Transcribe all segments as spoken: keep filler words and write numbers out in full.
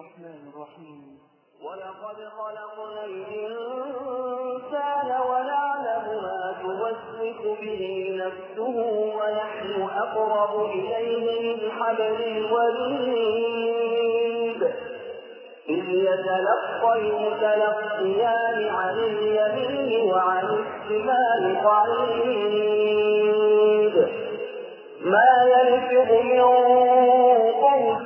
الرحمن الرحيم. ولقد خلقنا الإنسان ونعلم ما توسوس به نفسه ونحن أقرب إليه من حبل الوريد إذ يتلقى المتلقيان عن اليمين وعن الشمال قعيد ما يلفظ من قول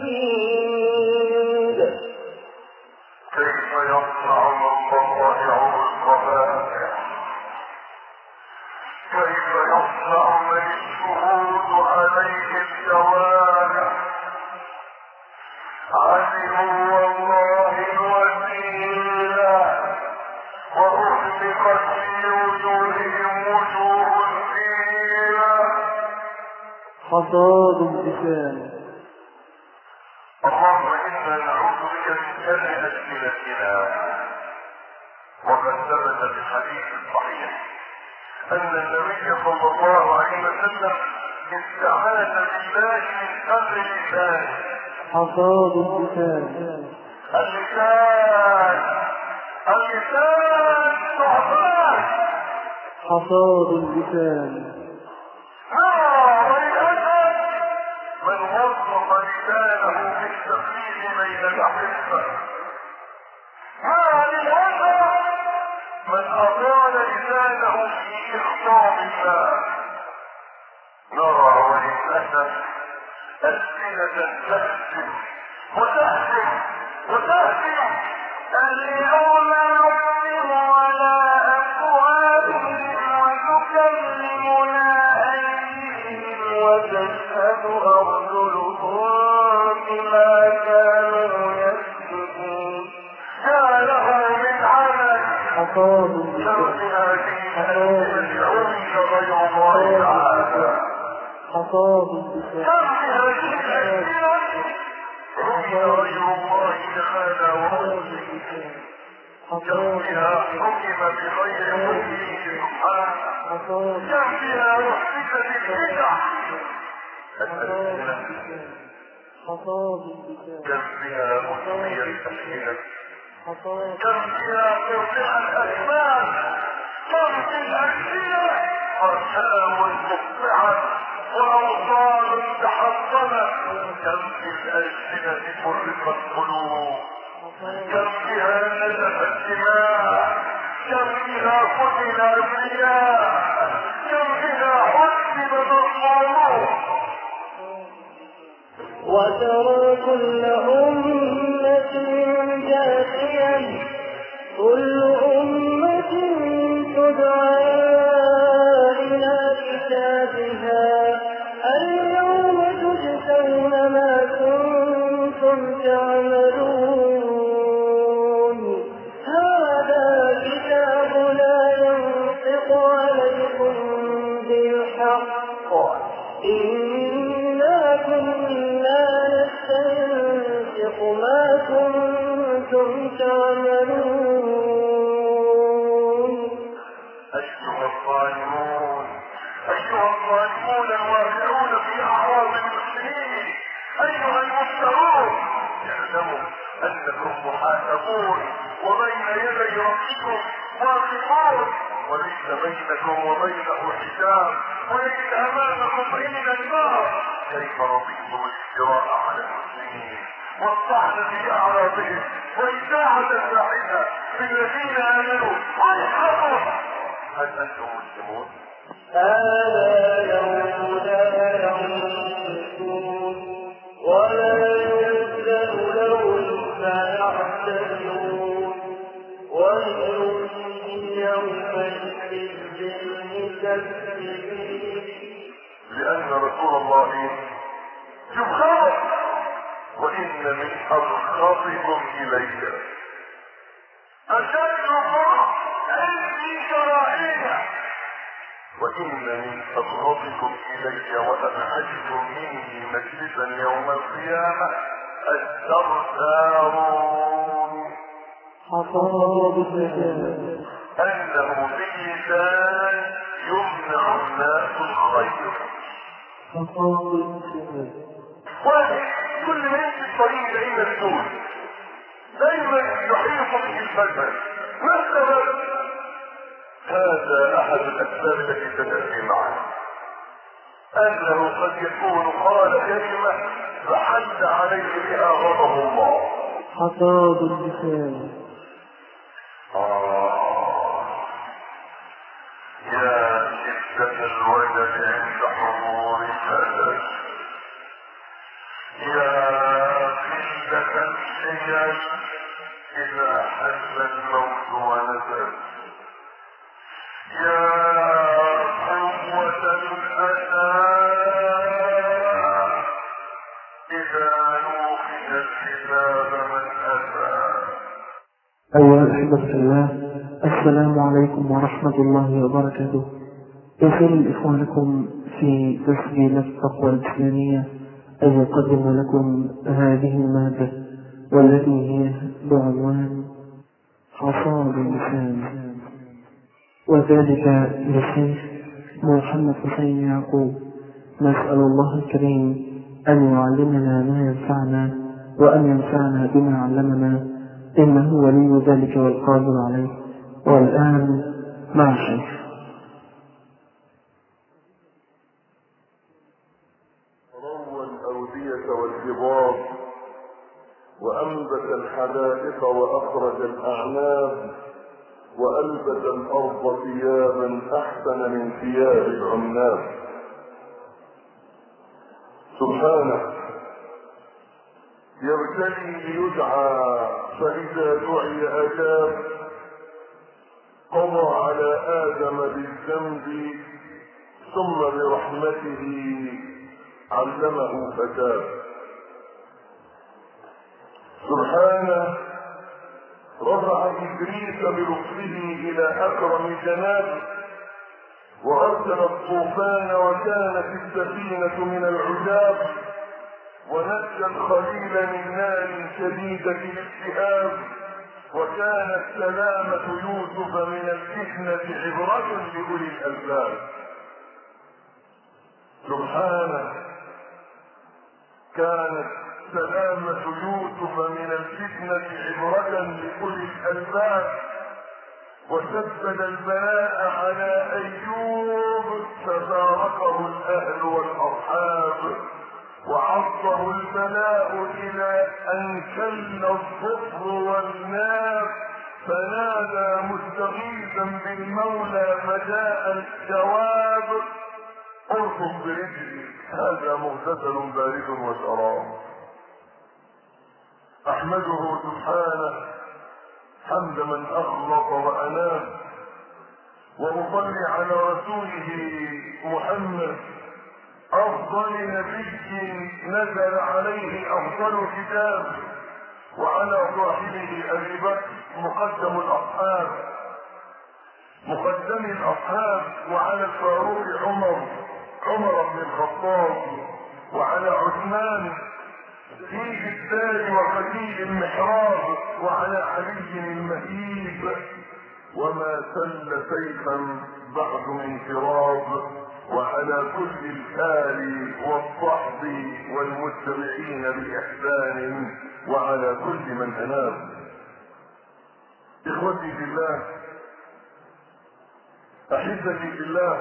كيف يصنع من ضرائع الصفائح كيف يصنع من الشهود عليه الدوائر علموا والله الوسيلة وأحبقت في وجوههم وجوه فيها حصاد اللسان. اللهم إنا نعوذ بك من شر ألسنتنا. وقد ثبت في الحديث الصحيح أن النبي صلى الله عليه وسلم استعاذ بالله من شر اللسان. حصاد اللسان. اللسان اللسان صعبان. حصاد اللسان. من وظف لسانه في التقليد بين الأحبة ما للأسف من أطال لسانه في إخطاب الله. نرى وللأسف ألسنة تهزم وتهزم وتهزم اليوم نقسم على أفواههم وتكلمنا أيديهم وتشهد أرجلهم بما كانوا يكسبون. ما له من عمل شرطها فيه العمي غير الله تعالى. حصاد اللسان. شرطها فيه عمي غير الله تعالى ورسله. شرطها حكم بغير حكمه سبحانه. شرطها وحدك بالبدع. حصاد اللسان. كم فيها مطمية الأسئلة. كم فيها ترفع الأسباب. كم في الأسئلة أرسام مقطعة وأوصال تحطمت. كم في الألسنة فرقت قلوب. كم فيها نزف الدماء. كم فيها قتل أبرياء. كم فيها حسب مظلوم. وترى كل أمة جاثية كل أمة تدعى إلى كتابها اليوم تجزون ما كنتم تعملون هذا كتابنا ينطق عليكم بالحق إنا كنا نستنسخ ما كنتم تعملون. أيها الظالمون أيها الظالمون الواقعون في أعراض المسلمين أيها المفترون اعلموا أنكم محاسبون وبين يدي ربكم واقفون وليس بينكم وبينه حجاب وليس أمامكم إلا النار. كيف رضيتم الافتراء على المسلمين والطعن في أعراضهم وإذاعة الفاحشة بالذين آمنوا ويحرقوا. هل أنتم مسلمون؟ هذا يوم لا ينطقون ولا يؤذن لهم فيعتذرون ويل يومئذ للمكذبين. لأن رسول الله يبخر وإن من أبخاطكم إليك أشد عندي كراهية وإن من أبغضكم إلي وأبعدكم مني مجلسا يوم القيامة الدردارون. أنه بلسان يمنع الناس الخير. حصاد اللسان. واحد كل ما يمشي الطريق يلاقيه مسدود دايما يحيط به الفتن. ما السبب؟ هذا احد الاسباب التي ستاتي معنا، انه قد يكون قال كلمه فحل عليه بها غضب الله. حصاد اللسان. آه يا شدة الوجد عند حضور الألم، يا قلة الحيل إذا حل الموت ونزل، يا قوة الأسى إذا نوخي الكتاب من أتى. أيها الأحبة في الله، السلام عليكم ورحمة الله وبركاته. يسر إخوانكم في تسجيل التقوى الإسلامية أن يقدم لكم هذه المادة والتي هي بعنوان حصاد اللسان، وذلك للشيخ محمد حسين يعقوب. نسأل الله الكريم أن يعلمنا ما ينفعنا وأن ينفعنا بما علمنا، إنه ولي ذلك والقادر عليه. والآن مع الشيخ. روى الأودية والهضاب وأنبت الحدائق وأخرج الأعناب وألبس الأرض ثيابا أحسن من ثياب العناب. سبحانه يبتلي ليدعى فإذا دعي أجاب، قضى على آدم بالذنب ثم برحمته علمه فتاب. سبحانه رفع إدريس بلطفه إلى أكرم جناب، وأرسل الطوفان وكانت السفينة من العجاب، ونجى الخليل من نار شديدة الالتهاب، وكانت سلامة يوسف من الفتنة عبرة لأولي الألباب. سبحانه كانت سلامة يوسف من الفتنة عبرة لأولي الألباب، وسدد البلاء على أيوب ففارقه الأهل والأصحاب، وعصه البلاء إلى أن كل الظفر والناب، فنادى مستغيثا بالمولى فجاء الجواب. ارفض برجلي هذا مغتسل بارد وشراب. أحمده سبحانه حمد من أخلص وأناب، وأصلي على رسوله محمد أفضل نبي نزل عليه أفضل كتاب، وعلى صاحبه أبي بكر مقدم الأصحاب مقدم الأصحاب وعلى الفاروق عمر عمر بن الخطاب، وعلى عثمان في الدار وقتيل المحراب، وعلى علي المهيب وما سل سيفا بعد من فراب، وعلى كل الآل والصحب والمتبعين بإحسان، وعلى كل من أناب. إخوتي في الله، أحبتي في الله،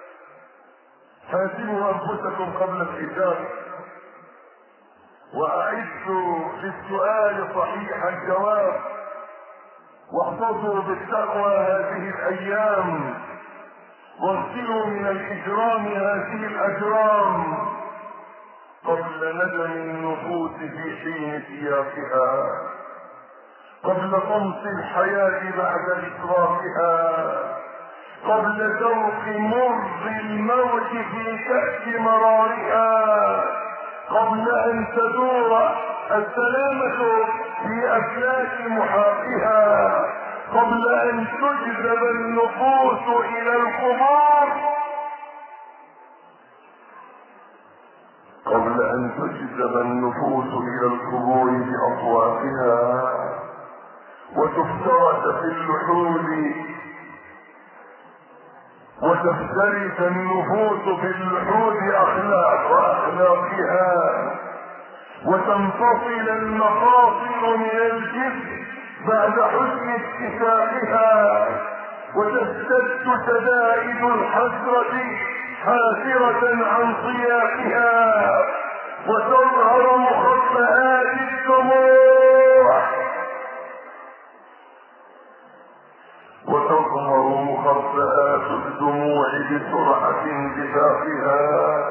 حاسبوا أنفسكم قبل الحساب، وأعدوا للسؤال صحيح الجواب، واحفظوا بالتقوى هذه الأيام، واغسلوا من الإجرام هذه الأجرام قبل ندم النفوس في حين سياقها، قبل طمس الحياة بعد إسرافها، قبل ذوق مر الموت في كأس مرارها، قبل أن تدور السلامة في أفلاك محاقها، قبل أن تجذب النفوس إلى القبور قبل أن تجذب النفوس إلى القبور بأطوافها، وتفترس في اللحود وتفترس النفوس في اللحود أخلاق وأخلاقها، وتنفصل المفاصل من الجسم بعد حسن اتساقها، وتستد شدائد الحسرة حاسرة عن صياحها، وتظهر مخبئات الدموع وتظهر مخبئات الدموع بسرعة انتفاخها،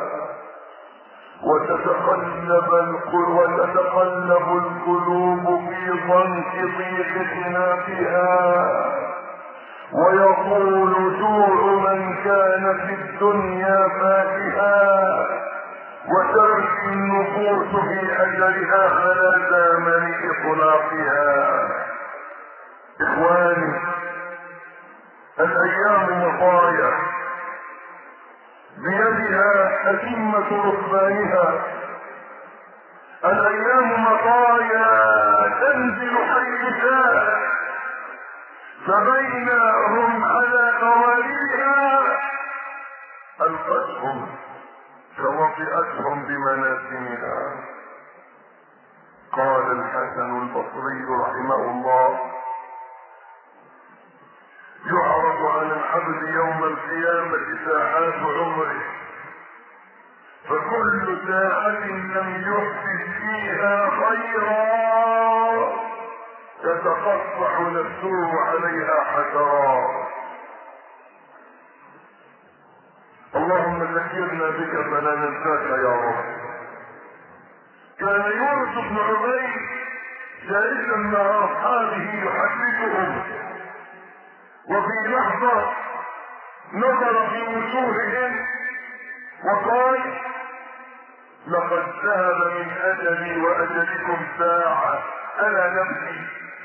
وتتقلب القلوب وتتقلب القلوب في ضنك ضيق خناقها، ويطول جوع من كان في الدنيا فاكها، وترجي النفوس في اجلها على زمن اطلاقها. اخواني، الايام مطايا بيدها أتمة ركبانها، الايام مطايا تنزل حيثها، فبينهم على قواريرها القتهم فوطئتهم بمناسمها. قال الحسن البصري رحمه الله: يعرض على العبد يوم القيامة ساعات عمره، فكل ساعة لم يحدث فيها خيرا تتقطع نفسه عليها حسرات. اللهم ذكرنا بك فلا ننساك يا رب. كان يونس بن عبيد جالسا مع اصحابه يحدثهم، وفي لحظة نظر في وجوههم وقال: لقد ذهب من اجلي واجلكم ساعة، الا نبكي؟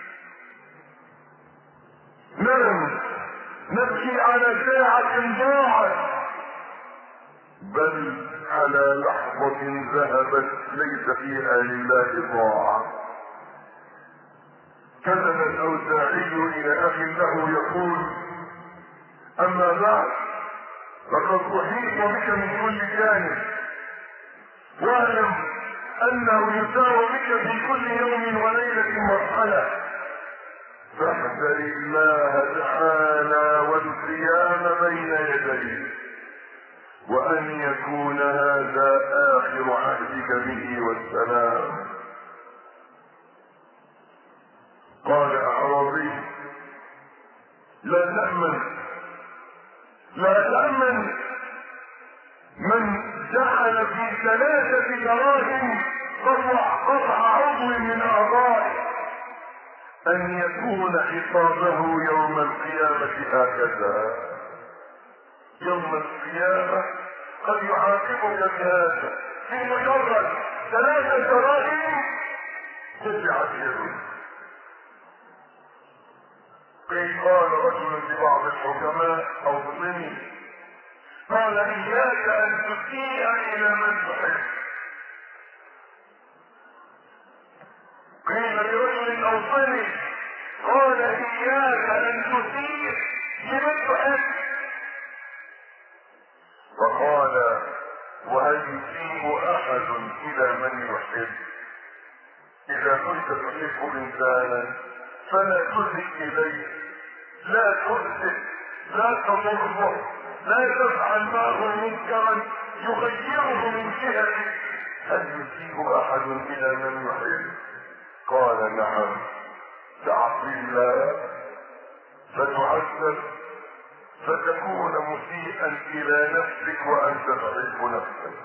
نعم، نبكي على ساعة ضاعت، بل على لحظة ذهبت ليس فيها لله ضاعة. كتب الأوزاعي إلى أخ له يقول: أما بعد، لقد أحيط بك من كل جانب، واعلم أنه يسار بك في كل يوم وليلة مرحلة، فاحذر الله تعالى والقيام بين يديه، وأن يكون هذا آخر عهدك به والسلام. قال أعرابي: لا تأمن لا تأمن من جعل في ثلاثة دراهم قطع قطع عضو من أعضائه أن يكون حسابه يوم القيامة هكذا. يوم القيامة قد يعاقبك بهذا، في مجرد ثلاثة دراهم قطعت يده. قيل قال رجل لبعض الحكماء أو ظلمي، قال: إياك أن تسيء إلى من تحب. قيل لرجل أو ظلمي، قال: إياك أن تسيء لمن تحب. فقال: وهل يسيء أحد إلى من يحب؟ إذا كنت تحب إنسانا فلا تسيء إليه، لا تؤذيه، لا تضره، لا تفعل معه منكرا يغيره من جهتك. هل يسيء أحد إلى من يحب؟ قال: نعم. تعصي الله فتعذب، فتكون مسيئا إلى نفسك وأنت تحب نفسك.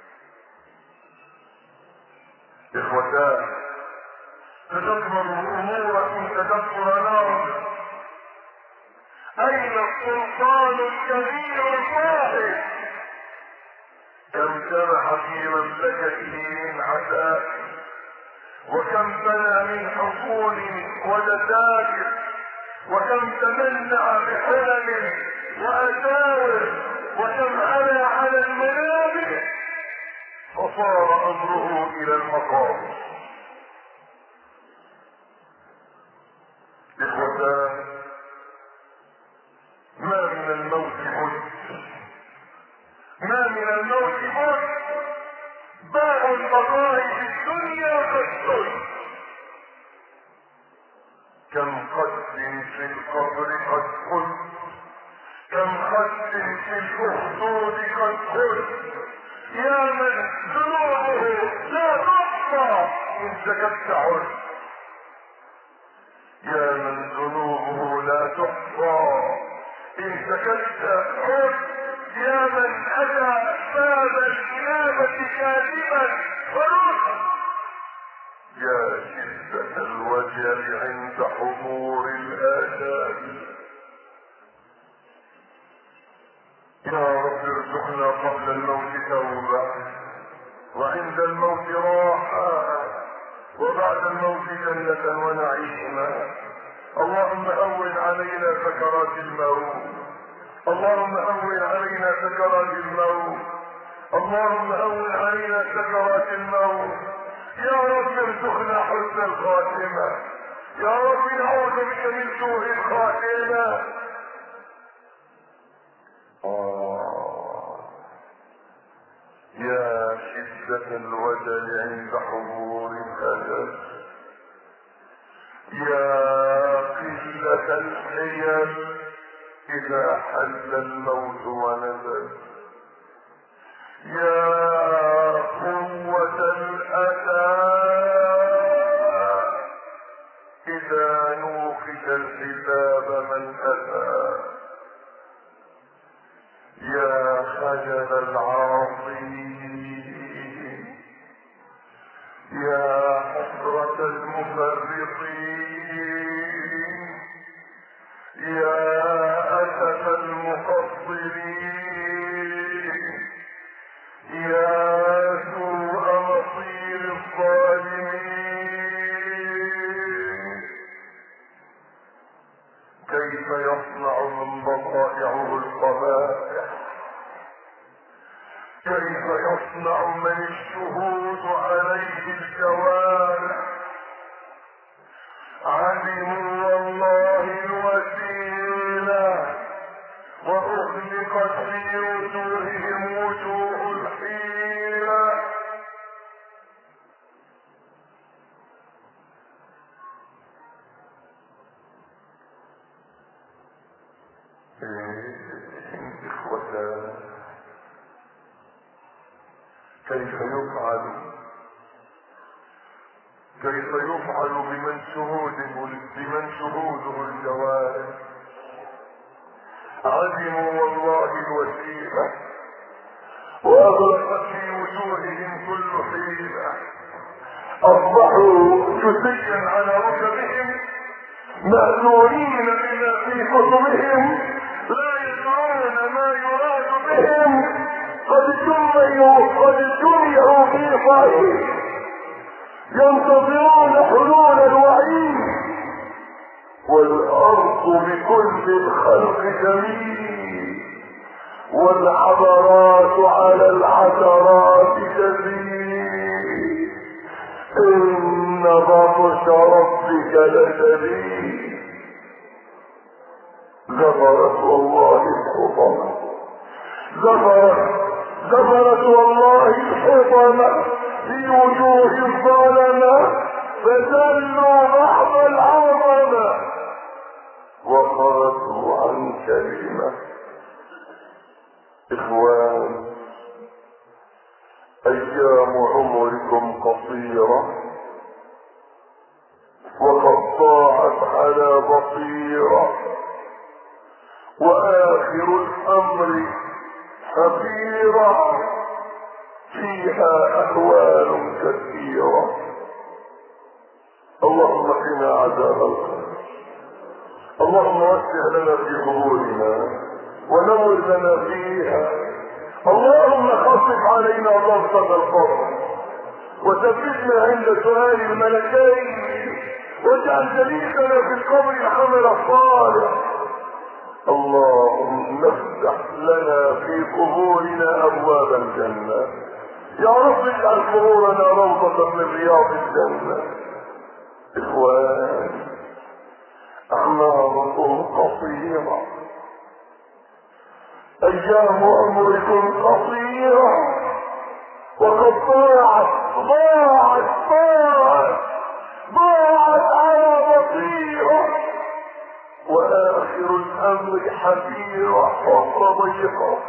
إخوتان، تدبر أموركم تدبر نار. أين السلطان الكبير الواحد؟ كم جرح في مملكته من عتاء، وكم بنى من حصون ودساتر، وكم تمنع بحلم وأساور، وكم علا على المنابر، فصار أمره إلى المقام. إخوتان، ما من الموت بد، ما من الموت بد. باب القضاء في الدنيا عشت. كم قد في القبر قد قلت، كم خد في الأخدود قد قلت، يا من ذنوبه لا تحصى إن سكت عد، يا من ذنوبه لا تحصى إن سكت عد، يا من أتى باب الإنابة كاذبا فرد، يا شدة الوجل عند حضور الآجال. يا رب ارزقنا قبل الموت توبة، وعند الموت راحة، وبعد الموت جنة ونعيما. اللهم هون علينا سكرات الموت، اللهم هون علينا سكرات الموت، اللهم هون علينا سكرات الموت. يا رب ارزقنا حسن الخاتمة، يا رب نعوذ بك من سوء الخاتمة. آه. يا شدة الوجل عند حضور الأجل، يا قلة الحيل إذا حل الموت ونزل، يا قوة الأداء إذا نوقش الحساب من أتى، يا خجل العاصين، يا حسرة المفرطين، يا أسف المقصرين، يا سوء مصير الظالمين. كيف يصنع من بضائعه القبائح، كيف يصنع من الشهود عليه الجوارح. علموا والله الوسيلة، وأغلقت في وجوههم وجوه الحيلة. إخوتان، كيف يفعل كيف يفعل بمن شهوده بمن شهوده الجوارح. علموا والله الوسيلة، وأغلقت في وجوههم كل حيلة. أصبحوا جثيا على ركبهم، مأذورين بما في كتبهم، لا يدرون ما يراد بهم. قد جمعوا قد جمعوا في صعيد ينتظرون حلول الوعيد، والأرض بكل الخلق جميل، والعبرات على العثرات تزيد. إن بطش ربك لشديد. زفرت والله الحطمة، زفرت زفرت والله الحطمة في وجوه الظلمة، فزلوا بعض العظمة وخرجوا عن كلمة. إخوان، أيام عمركم قصيرة، وقد ضاعت على بصيرة، وآخر الأمر حقيرة، فيها أهوال كثيرة. اللهم قنا عذاب القبر، اللهم وسع لنا في قبورنا ونور لنا فيها. اللهم خفف علينا ضغطة القبر، وثبتنا عند سؤال الملكين، واجعل جليسنا في القبر العمل الصالح. اللهم افتح لنا في قبورنا ابواب الجنة. يا رب اجعل قبورنا روضة من رياض الجنة. اخوان، اعماركم قصيرة، ايام عمركم قصيرة، وقد ضاعت ضاعت ضاعت ضيقة،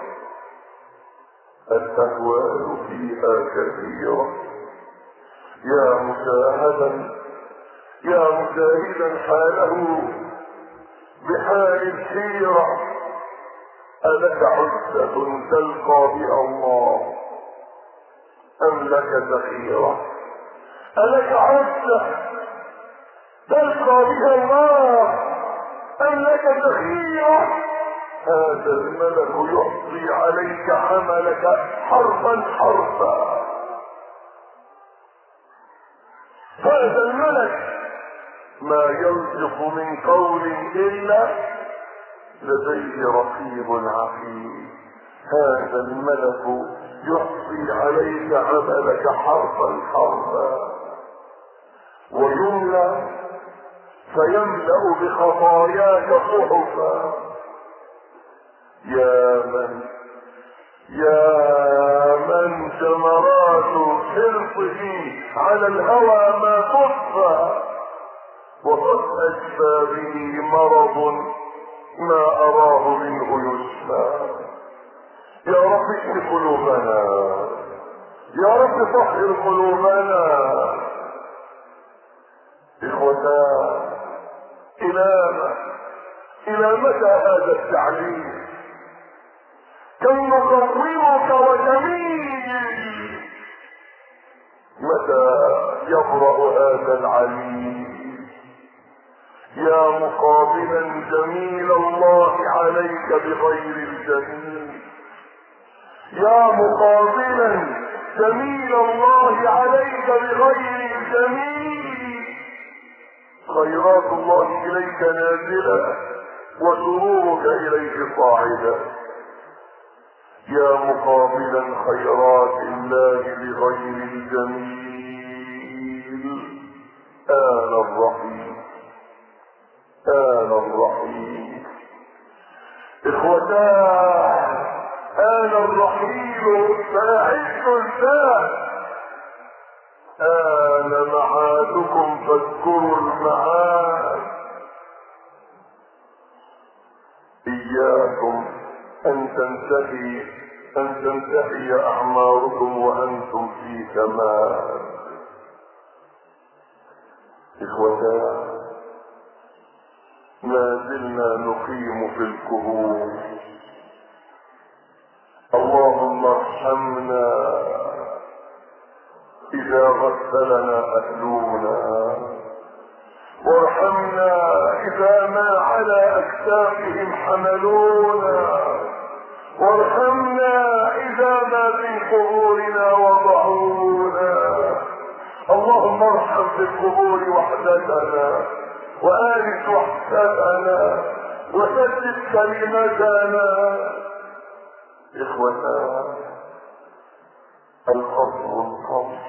الأهوال فيها كثيرة. يا مشاهدا يا مشاهدا حاله بحال الحيرة، ألك عزة تلقى بها الله أم لك ذخيرة؟ ألك عزة تلقى بها الله أم لك ذخيرة؟ هذا الملك يحصي عليك عملك حرفا حرفا. هذا الملك ما ينطق من قول إلا لديه رقيب عتيد. هذا الملك يحصي عليك عملك حرفا حرفا، ويملأ فيملأ بخطاياك صحفا. يا من يا من جمرات حرصه على الهوى ما تطفى، وقد أشفى به مرض ما أراه منه يشفى. يا رب اشف قلوبنا، يا رب طهر قلوبنا. إخوتا، إلى إلى متى هذا التعليم؟ كم نقومك وتميل، متى يبرأ هذا العليم؟ يا مقابلا جميل الله عليك بغير الجميل، يا مقابلا جميل الله عليك بغير الجميل. خيرات الله إليك نازلة وسرورك إليك صاعدا. يا مقابلا خيرات الله بغير الجميل، آن الرحيم آن الرحيم. إخوتاه، آن الرحيم فأعد الذات. آن معادكم فاذكروا المعاد. إياكم أن تنتهي أن تنتهي أعماركم وأنتم في كمال. إخوتاه، ما زلنا نقيم في الكهوف. اللهم ارحمنا إذا غسلنا أهلنا، وارحمنا إذا ما على أكتافهم حملونا، وارحمنا إذا ما في قبورنا وضعونا. اللهم ارحم في القبور وحدتنا، وآنس وحدتنا، وسدد كلمتنا. إخوتنا، القصر القصر.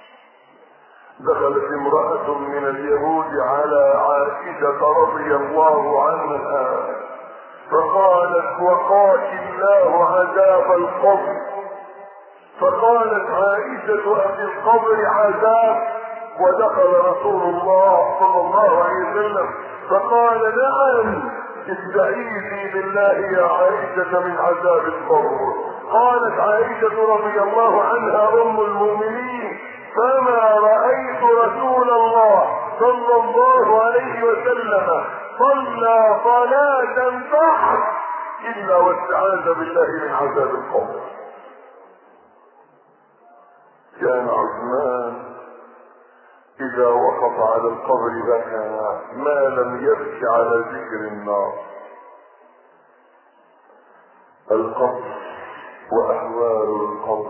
دخلت امرأة من اليهود على عائشة رضي الله عنها فقالت: وقاك الله عذاب القبر. فقالت عائشة: أفي القبر عذاب؟ ودخل رسول الله صلى الله عليه وسلم فقال: نعم، استعيذي بالله يا عائشة من عذاب القبر. قالت عائشة رضي الله عنها أم المؤمنين: فما رأيت رسول الله صلى الله عليه وسلم صلى صلاة بعد إلا واستعاذ بالله من عذاب القبر. كان عثمان إذا وقف على القبر بكى ما لم يبكي على ذكر النار. القبر وأهوال القبر.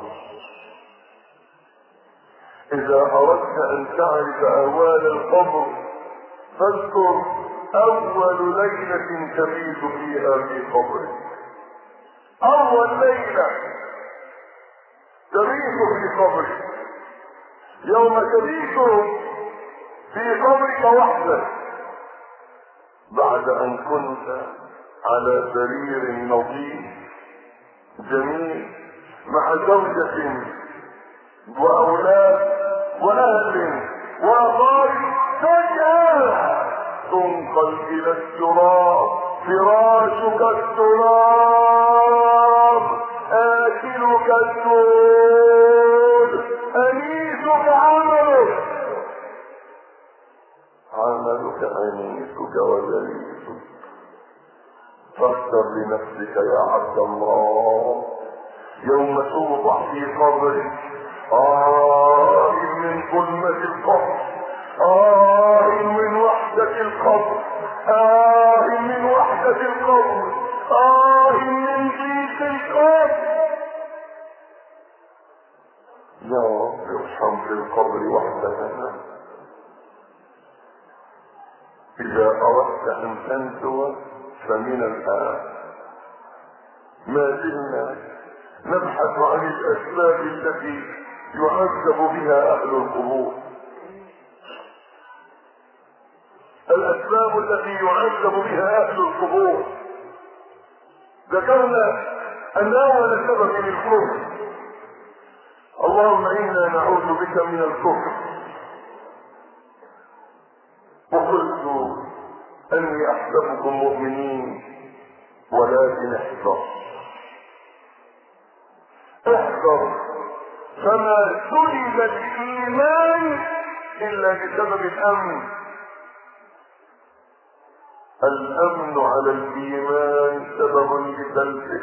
إذا أردت أن تعرف أهوال القبر فاذكر أول ليلة تبيت فيها في قبرك. أول ليلة تبيت في قبرك، يوم تبيت في قبرك وحدك بعد أن كنت على سرير نظيف جميل مع زوجة وأولاد وأهل وأقارب، فجأة تنقل إلى التراب، فراشك التراب. يدخلك الدود انيسك عملك عملك انيسك وجليسك. فاختر لنفسك يا عبد الله يوم توضع في قبرك آه من ظلمة القبر، آه من وحدة القبر، آه من وحدة القبر، آه من ضيق القبر. يا رب ارحم في القبر وحدتنا. إذا أردت أن تنجو فمن الآن. ما زلنا نبحث عن الأسباب التي يعذب بها أهل القبور، الأسباب التي يعذب بها أهل القبور. ذكرنا أن أول سبب من الكفر. اللهم إنا نعوذ بك من الكفر. وقلت أني أحسبكم مؤمنين ولكن احذر احذر فما سلب الإيمان إلا بسبب الأمن. الأمن على الإيمان سبب لسلبه.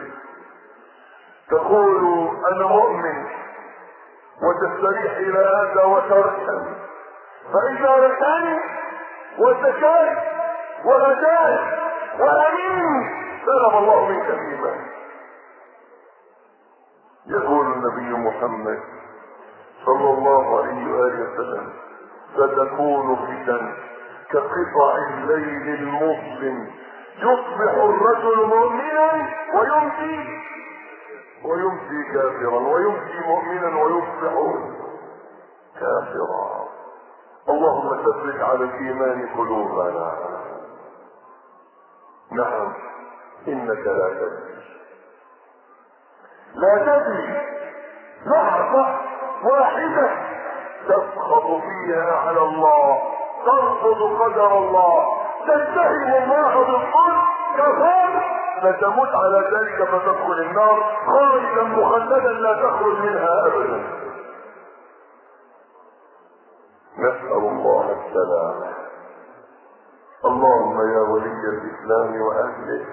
تقول أنا مؤمن وتستريح إلى هذا وتركن، فإذا ركنت وسكت وهديت وأمنت سلب الله منك الإيمان. يقول النبي محمد صلى الله عليه وآله وسلم ستكون فتن كقطع الليل المظلم يصبح الرجل مؤمنا ويمسي ويمسي كافرا ويمسي مؤمنا ويصبح كافرا. اللهم ثبت على الإيمان قلوبنا. نعم إنك لا تدري لا تدري لحظة واحدة تسخط فيها على الله، ترفض قدر الله، تتهم الله بالظلم كفار، فتموت على ذلك فتدخل النار خالدا مخلدا لا تخرج منها أبدا. نسأل الله السلامة. اللهم يا ولي الإسلام وأهله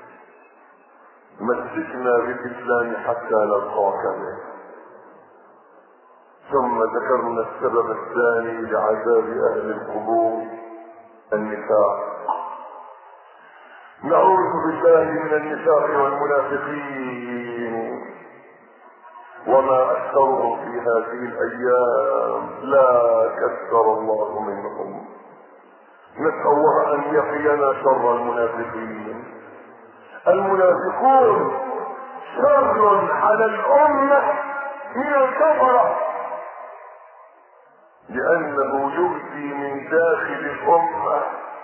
مسكنا بالإسلام حتى نلقاك به. ثم ذكرنا السبب الثاني لعذاب أهل القبور النفاق. نعوذ بالله من النفاق والمنافقين وما أكثرهم في هذه الأيام، لا كثر الله منهم. نسأل الله أن يقينا شر المنافقين. المنافقون شر على الأمة من الكفرة، لأنه يؤتي من داخل الأمة،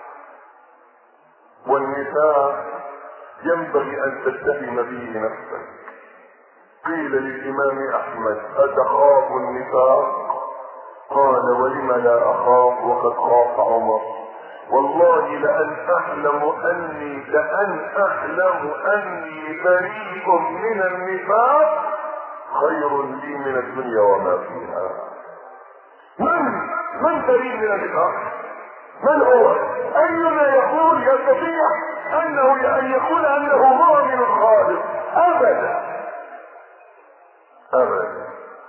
والنفاق ينبغي أن تتهم به نفسك. قيل للإمام أحمد أتخاف النفاق؟ قال ولم لا أخاف وقد خاف عمر. والله لأن أعلم أني لأن أعلم أني بريء من النفاق خير لي من الدنيا وما فيها. من من بريء من النفاق؟ من هو؟ أينا يقول يستطيع أنه أن يقول أنه مؤمن خالص؟ أبدا أبدا.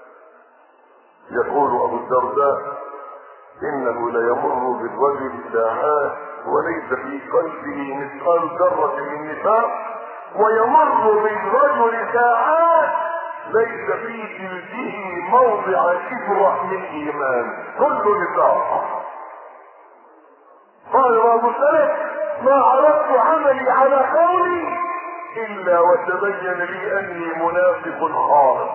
يقول أبو الدرداء إنه ليمر بالرجل ساعات وليس في قلبه مثقال ذرة من نفاق، ويمر بالرجل ساعات ليس في جلده موضع إبرة من إيمان، كل نفاق. قال أبو السلف ما عرفت عملي على قولي إلا وتبين لي أني منافق خالص.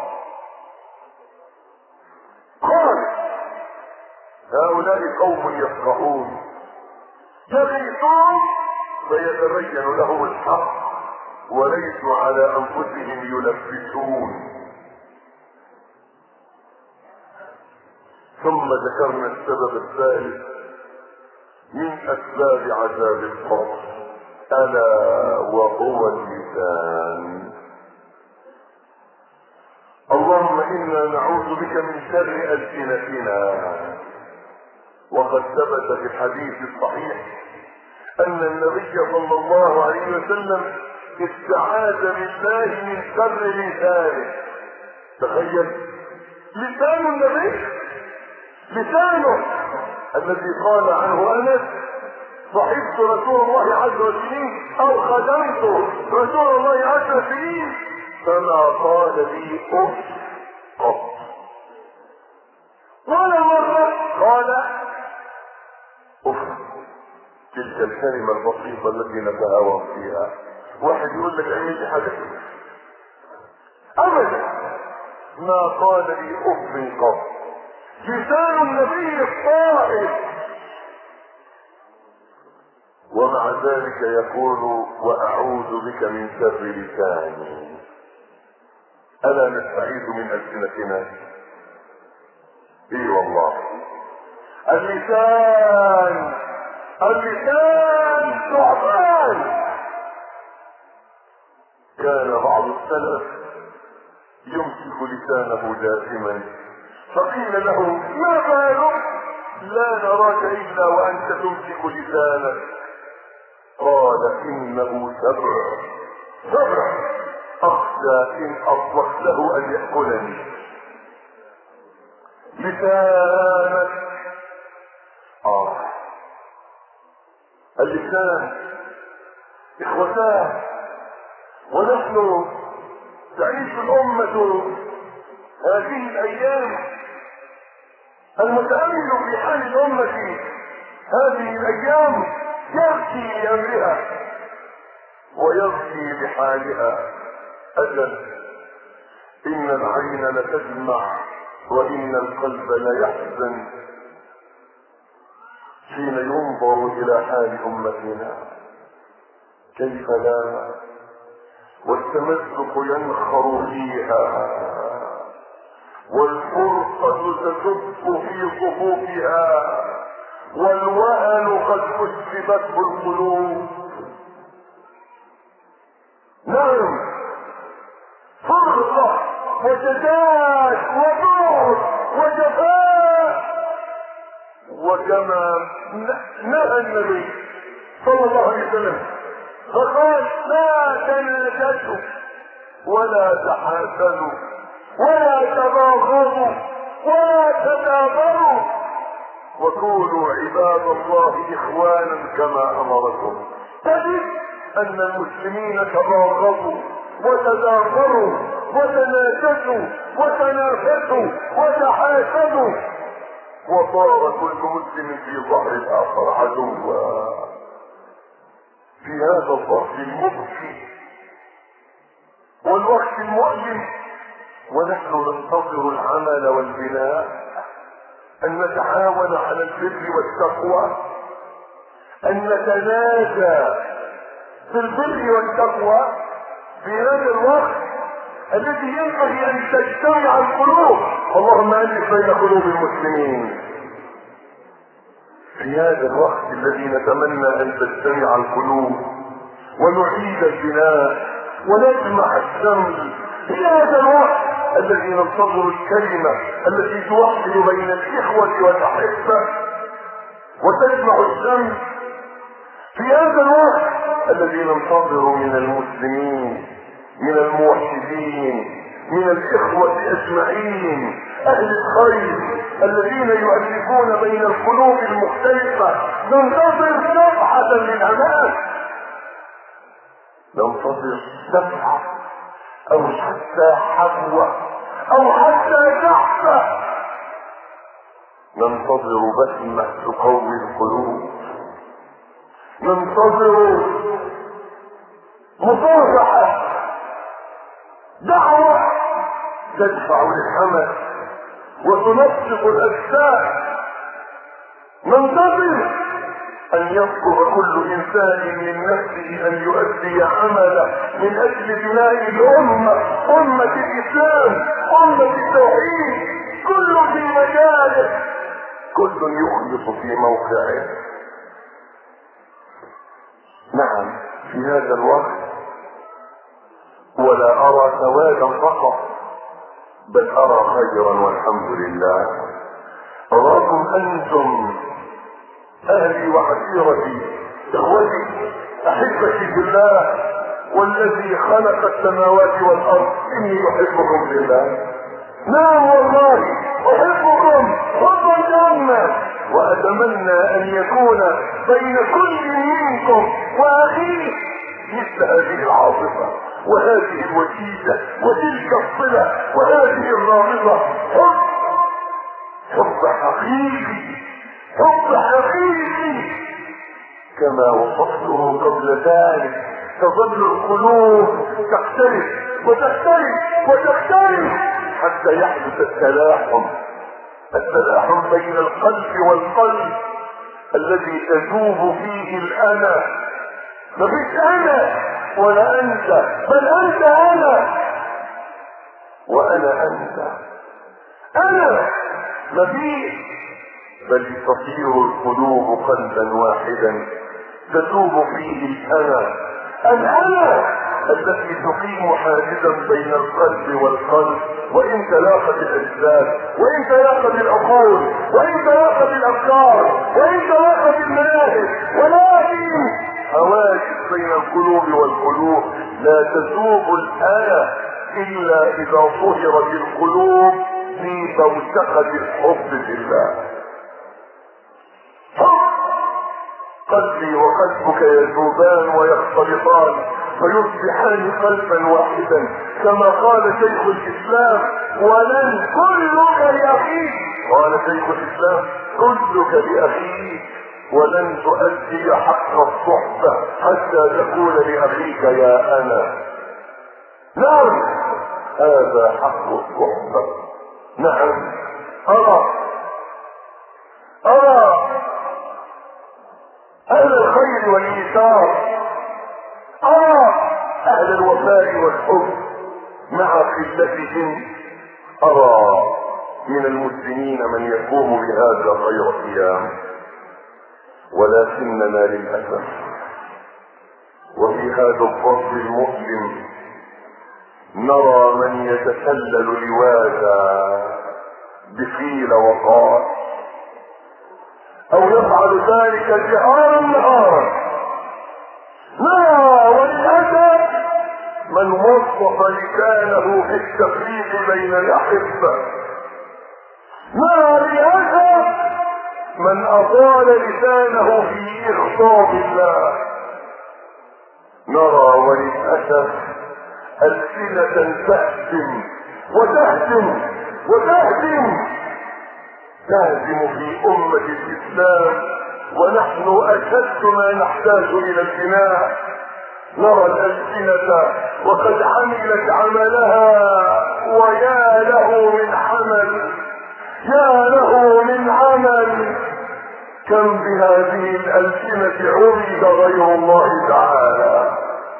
قال هؤلاء قوم يفقهون يغيثون فيتبين لهم الحق وليسوا على أنفسهم يلبسون. ثم ذكرنا السبب الثالث من أسباب عذاب القبر ألا وهو اللسان. اللهم انا نعوذ بك من شر السنتنا. وقد ثبت في الحديث الصحيح ان النبي صلى الله عليه وسلم استعاذ بالله من شر لسانه. تخيل لسان النبي، لسانه الذي قال عنه انس صحبت رسول الله عشر سنين او خدمت رسول الله عشر سنين فما قال لي اف قط ولا مرة قال اف. تلك الكلمة البسيطة التي نتهاوى فيها. واحد يقول لك اعمل لي حاجة ابدا ما قال لي اف قط. لسان النبي الطاهر ومع ذلك يقول واعوذ بك من شر لساني. الا نستعيذ من السنتنا؟ اي والله. اللسان اللسان ثعبان. كان بعض السلف يمسك لسانه دائما فقيل له ما بالك لا نراك الا وانت تمسك لسانك. قال انه سبع سبع اخشى ان اطلقته ان ياكلني. لسانك اه اللسان اخوتاه. ونحن تعيش الامه هذه الايام. المتامل في حال الامه هذه الايام يبكي لامرها ويبكي لحالها. اجل ان العين لتدمع وان القلب ليحزن حين ينظر الى حال امتنا. كيف لا والتمزق ينخر فيها والفرقة تدب في صفوفها والوهن قد كسبته القلوب. نعم فرقة وجدال وبعد وجفاء. وكما نهى النبي صلى الله عليه وسلم فقال لا تناجشوا ولا تحاسدوا ولا تباغضوا ولا تدابروا وكونوا عباد الله اخوانا كما امركم. تجد ان المسلمين تباغضوا وتدابروا وتناجشوا وتنافسوا وتحاسدوا وصار كل مسلم في ظهر الاخر عدوا. في هذا الظرف المبكي والوقت المؤلم ونحن ننتظر العمل والبناء ان نتعاون على البر والتقوى، ان نتناجى في البر والتقوى في هذا الوقت الذي ينبغي ان تجتمع القلوب. اللهم الف بين قلوب المسلمين. في هذا الوقت الذي نتمنى ان تجتمع القلوب ونعيد البناء ونجمع الشمل، في هذا الوقت الذي ننتظر الكلمة التي توحد بين الإخوة والأحبة وتجمع الشمل، في هذا الوقت الذي ننتظر من المسلمين من الموحدين من الإخوة أجمعين أهل الخير الذين يؤلفون بين القلوب المختلفة. ننتظر دفعة للأمان، ننتظر دفعة أو حتى حبوة أو حتى تحفة، ننتظر بسمة تقوي القلوب، ننتظر مصافحة، دعوة تدفع الحمس وتنشط الأجساد، ننتظر أن يذكر كل إنسان من نفسه أن يؤدي عمله من أجل بناء الأمة، أمة الإسلام، أمة التوحيد، كل في مجاله، كل يخلص في موقعه. نعم في هذا الوقت ولا أرى سوادا فقط، بل ارى خيرا والحمد لله. اراكم انتم اهلي وعشيرتي اخوتي احبتي بالله والذي خلق السماوات والارض اني احبكم بالله. نعم والله احبكم حبا جما، واتمنى ان يكون بين كل منكم واخيه مثل هذه العاطفه وهذه الوجيزه وتلك الصله وهذه الرابطه. حب حب حقيقي حب حقيقي كما وصفته قبل ذلك. تظل القلوب تختلف وتختلف وتختلف حتى يحدث التلاحم التلاحم بين القلب والقلب الذي تذوب فيه الانا. مفيش انا ولا انت، بل انت انا وانا انت. انا مفيش، بل تصير القلوب قلبا واحدا تذوب فيه الانا. الانا التي تقيم حاجزا بين القلب والقلب، وان تلاقت الاجساد وان تلاقت العقول وان تلاقت الافكار وان تلاقت المناهج، ولكن حواجز بين القلوب والقلوب لا تذوب الانا الا اذا صهرت القلوب في بوتقة الحب في الله. قلبي وقلبك يذوبان ويختلطان فيصبحان قلبا واحدا، كما قال شيخ الاسلام: ولن كلك لاخيك. قال شيخ الاسلام: كلك لاخيك، ولن تؤدي حق الصحبة حتى تقول لاخيك يا انا. نعم هذا حق الصحبة. نعم ارى ارى اهل الخير والايثار، ارى اهل الوفاء والحب مع قلتهم، ارى من المسلمين من يقوم بهذا خير قيام، ولكننا للاسف وفي هذا الظرف المؤلم نرى من يتسلل لواذا بقيل وقال، او يفعل ذلك جهارا نهارا. لا، وللاسف من وصف لسانه في التفريق بين الاحبه. لا، للاسف من اطال لسانه في اغضاب الله. نرى وللاسف ألسنة تهدم وتهدم وتهدم تهدم في أمة الإسلام، ونحن أشد ما نحتاج إلى البناء. نرى الألسنة وقد عملت عملها، ويا له من عمل، يا له من عمل. كم بهذه الألسنة عبد غير الله تعالى،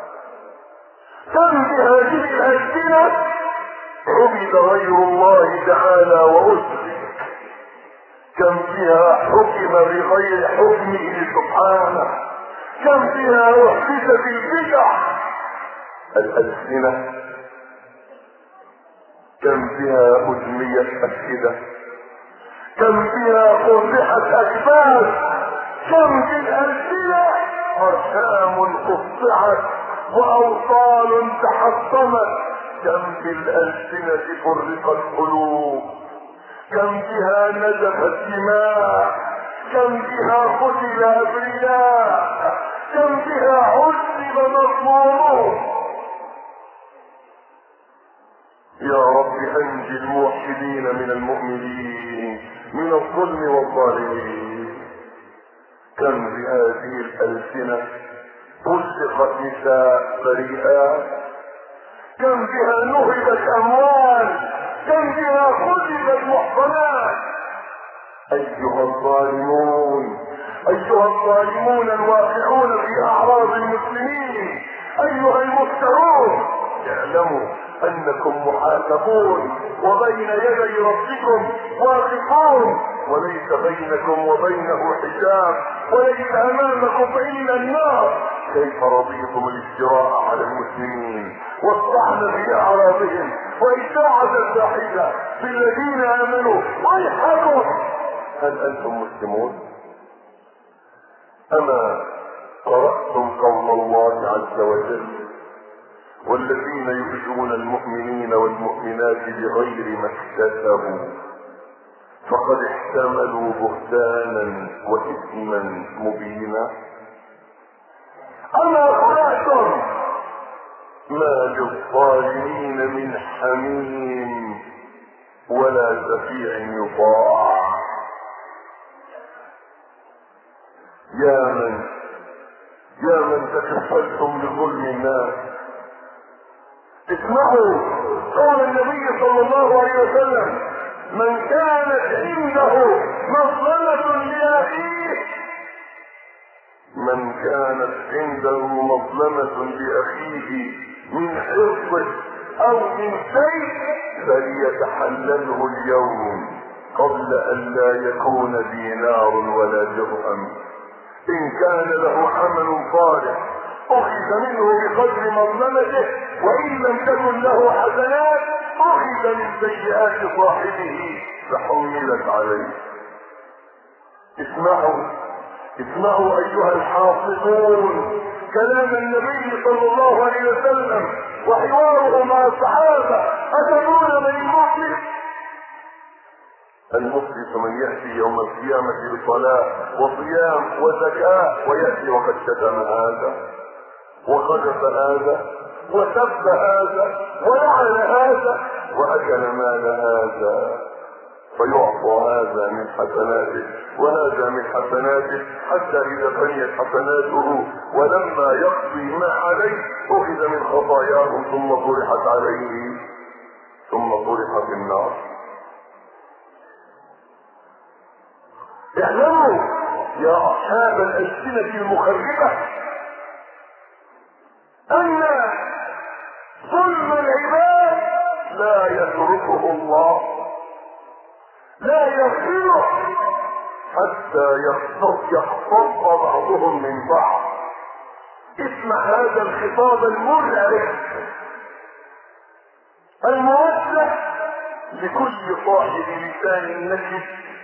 كم بهذه الألسنة عبد غير الله تعالى وأشرك، كم فيها حكم بغير حكمه سبحانه، كم فيها أحدث بالبدع. الألسنة كم فيها أدمية أفئدة، كم فيها قرحت أكباد، كم في الألسنة أرسام قطعت وأوصال تحطمت، كم في الألسنة فرقت قلوب، كم بها نزفت دماء، كم بها قتل أبرياء، كم بها عذب مظلومون. يا رب أنجي الموحدين من المؤمنين من الظلم والظالمين. كم بهذه الألسنة طلقت نساء بريئات، كم بها نهبت أموال، كم بها خذبت محصنات. أيها الظالمون، أيها الظالمون الواقعون في أعراض المسلمين، أيها المفترون، اعلموا أنكم محاسبون وبين يدي ربكم واقفون، وليس بينكم وبينه حجاب، وليس أمامكم إلا النار. كيف رضيتم الافتراء على المسلمين والطعن في اعراضهم واشاعة الفاحشة في الذين امنوا ويحكم؟ هل انتم مسلمون؟ اما قرأتم قول الله عز وجل والذين يؤذون المؤمنين والمؤمنات بغير ما اكتسبوا فقد احتملوا بهتانا واثما مبينا؟ اما قرأتم ما للظالمين من حميم ولا شفيع يطاع؟ يا من يا من تكفلتم بظلم الناس، اسمعوا قول النبي صلى الله عليه وسلم: من كانت عنده مظلمة لأخيه من كانت عنده مظلمة لأخيه من حرصه أو من شيء فليتحلله اليوم قبل أن لا يكون دينار ولا درهم. إن كان له عمل صالح أخذ منه بقدر مظلمته، وإن لم تكن له حسنات أخذ من سيئات صاحبه فحملت عليه. اسمعوا اسمعوا أيها الحافظون كلام النبي صلى الله عليه وسلم وحواره مع الصحابة. أتدرون من المفلس؟ المفلس من يأتي يوم القيامة بصلاة وصيام وزكاة ويأتي وقد شتم هذا وقذف هذا وسب هذا ولعن هذا وأكل مال هذا، فيعطى هذا من حسناته وهذا من حسناته حتى إذا بنيت حسناته ولما يقضي ما عليه أخذ من خطاياهم ثم طرحت عليه ثم طرح في النار. اعلموا يا أصحاب الألسنة المخربة أن ظلم العباد لا يتركه الله، لا يغفره حتى يختص بعضهم من بعض. اسمع هذا الخطاب المرعب الموجه لكل صاحب لسان نجس.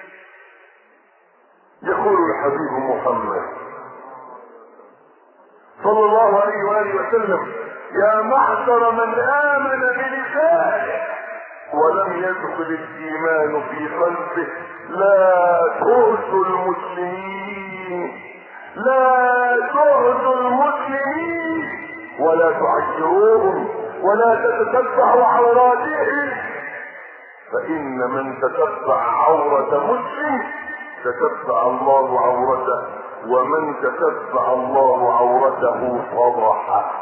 يقول الحبيب محمد صلى الله عليه وآله وسلم: يا معشر من آمن بلسانه ولم يدخل الإيمان في قلبه لا تؤذوا المسلمين لا تؤذوا المسلمين ولا تعيروهم ولا تتتبعوا عوراتهم، فإن من تتبع عورة مسلم تتبع الله عورته، ومن تتبع الله عورته فضحه.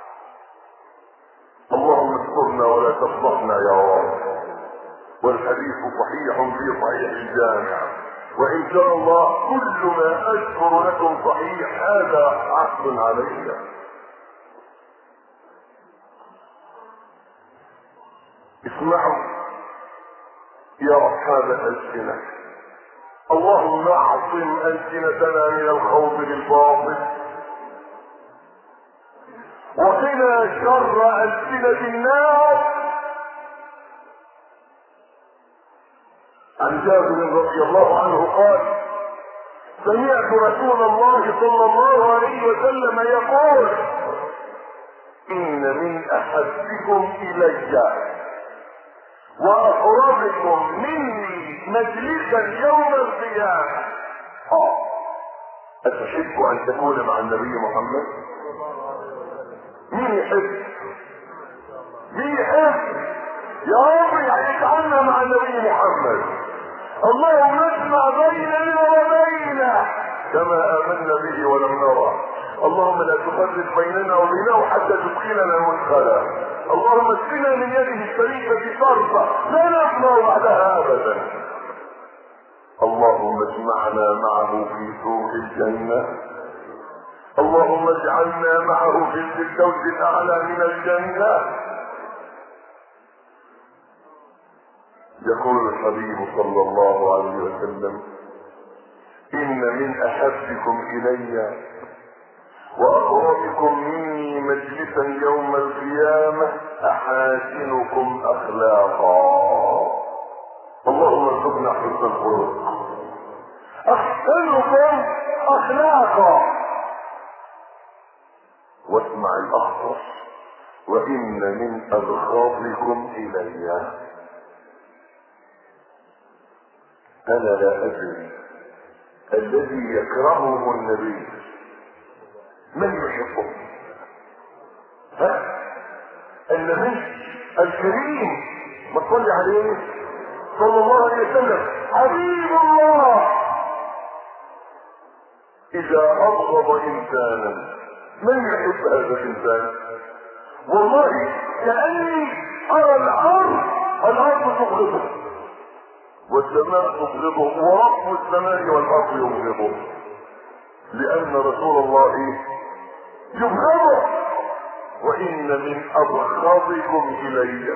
اللهم استرنا ولا تفضحنا يا رب. والحديث صحيح في صحيح الجامع، وإن شاء الله كل ما أذكر لكم صحيح، هذا عقد علينا. اسمعوا يا أصحاب الألسنة، اللهم اعصم ألسنتنا من الخوض بالباطل، وقنا شر ألسنة الناس. عن جابر رضي الله عنه قال: سمعت رسول الله صلى الله عليه وسلم يقول: إن من أحبكم إلي وأقربكم مني مجلسا يوم القيامة. آه أتحب أن تكون مع النبي محمد؟ مين يحب؟ مين يحب؟ يا رب يجعلنا مع النبي محمد. اللهم اجمع بيننا وبينه كما آمنا به ولم نرى. اللهم لا تفرق بيننا وبينه حتى تدخلنا مدخلا. اللهم اسقنا من يده الشريفة شربة لا نسمع بعدها أبدا. اللهم اجمعنا معه في سوق الجنة. اللهم اجعلنا معه في الفردوس الأعلى من الجنة. يقول الحبيب صلى الله عليه وسلم: إن من أحبكم إلي وأقربكم مني مجلسا يوم القيامة أحاسنكم أخلاقا. اللهم ارزقنا حسن الخلق. أحسنكم أخلاقا. واسمع الأخطر: وإن من أبغاضكم إلي. أنا لا أدري الذي يكرهه النبي من يحبه؟ ها؟ النبي الكريم ما تصلي عليه صلى الله عليه وسلم حبيب الله إذا أبغض إنسانا من يحب هذا الإنسان؟ والله كأني أرى الأرض الأرض تبغضه والسماء تبغضه ورب السماء والأرض يبغضه، لأن رسول الله يبغضه. وإن من أبغضكم إلي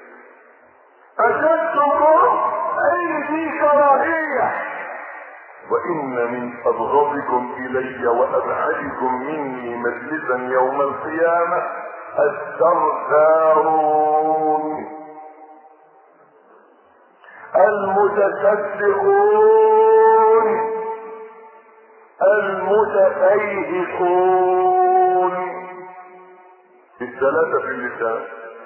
أشدكم أيدي كراهية. وإن من أبغضكم إلي وأبعدكم مني مجلسا يوم القيامة الثرثارون المتصدقون المتفيهقون. الثلاثة في اللسان.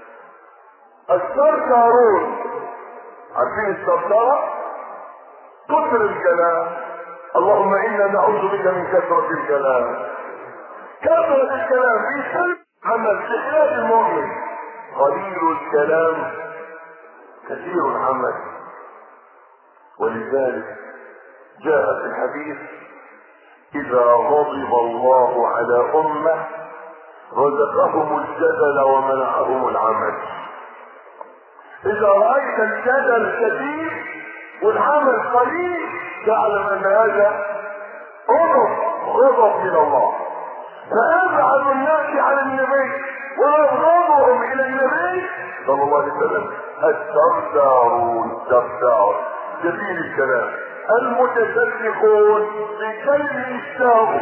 الثرثارون عارفين الثرثرة؟ كثر الكلام. اللهم إنا نعوذ بك من كثرة الكلام. كثرة الكلام في سلب عمل بخلاف المؤمن. قليل الكلام كثير العمل. ولذلك جاء في الحديث: إذا غضب الله على أمة رزقهم الجدل ومنعهم العمل. إذا رأيت الجدل كثير والعمل قليل تعلم أن هذا غضب غضب من الله. فأبعد الناس عن النبي وأبغضهم إلى النبي صلى الله عليه وسلم الثرثارون. الثرثار جميل الكلام. المتصدقون بكلم يشتاقوا.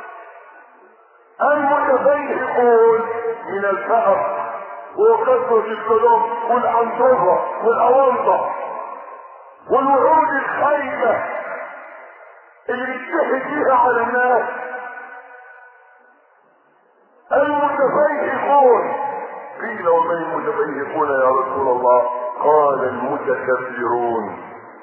المتفيهقون من الفقر وكثرة الكلام والعنطرة والأوانطة والوعود الخايبة اللي يتحد فيها على الناس. المتفيهقون. قيل ومن المتفيهقون يا رسول الله؟ قال المتكبرون.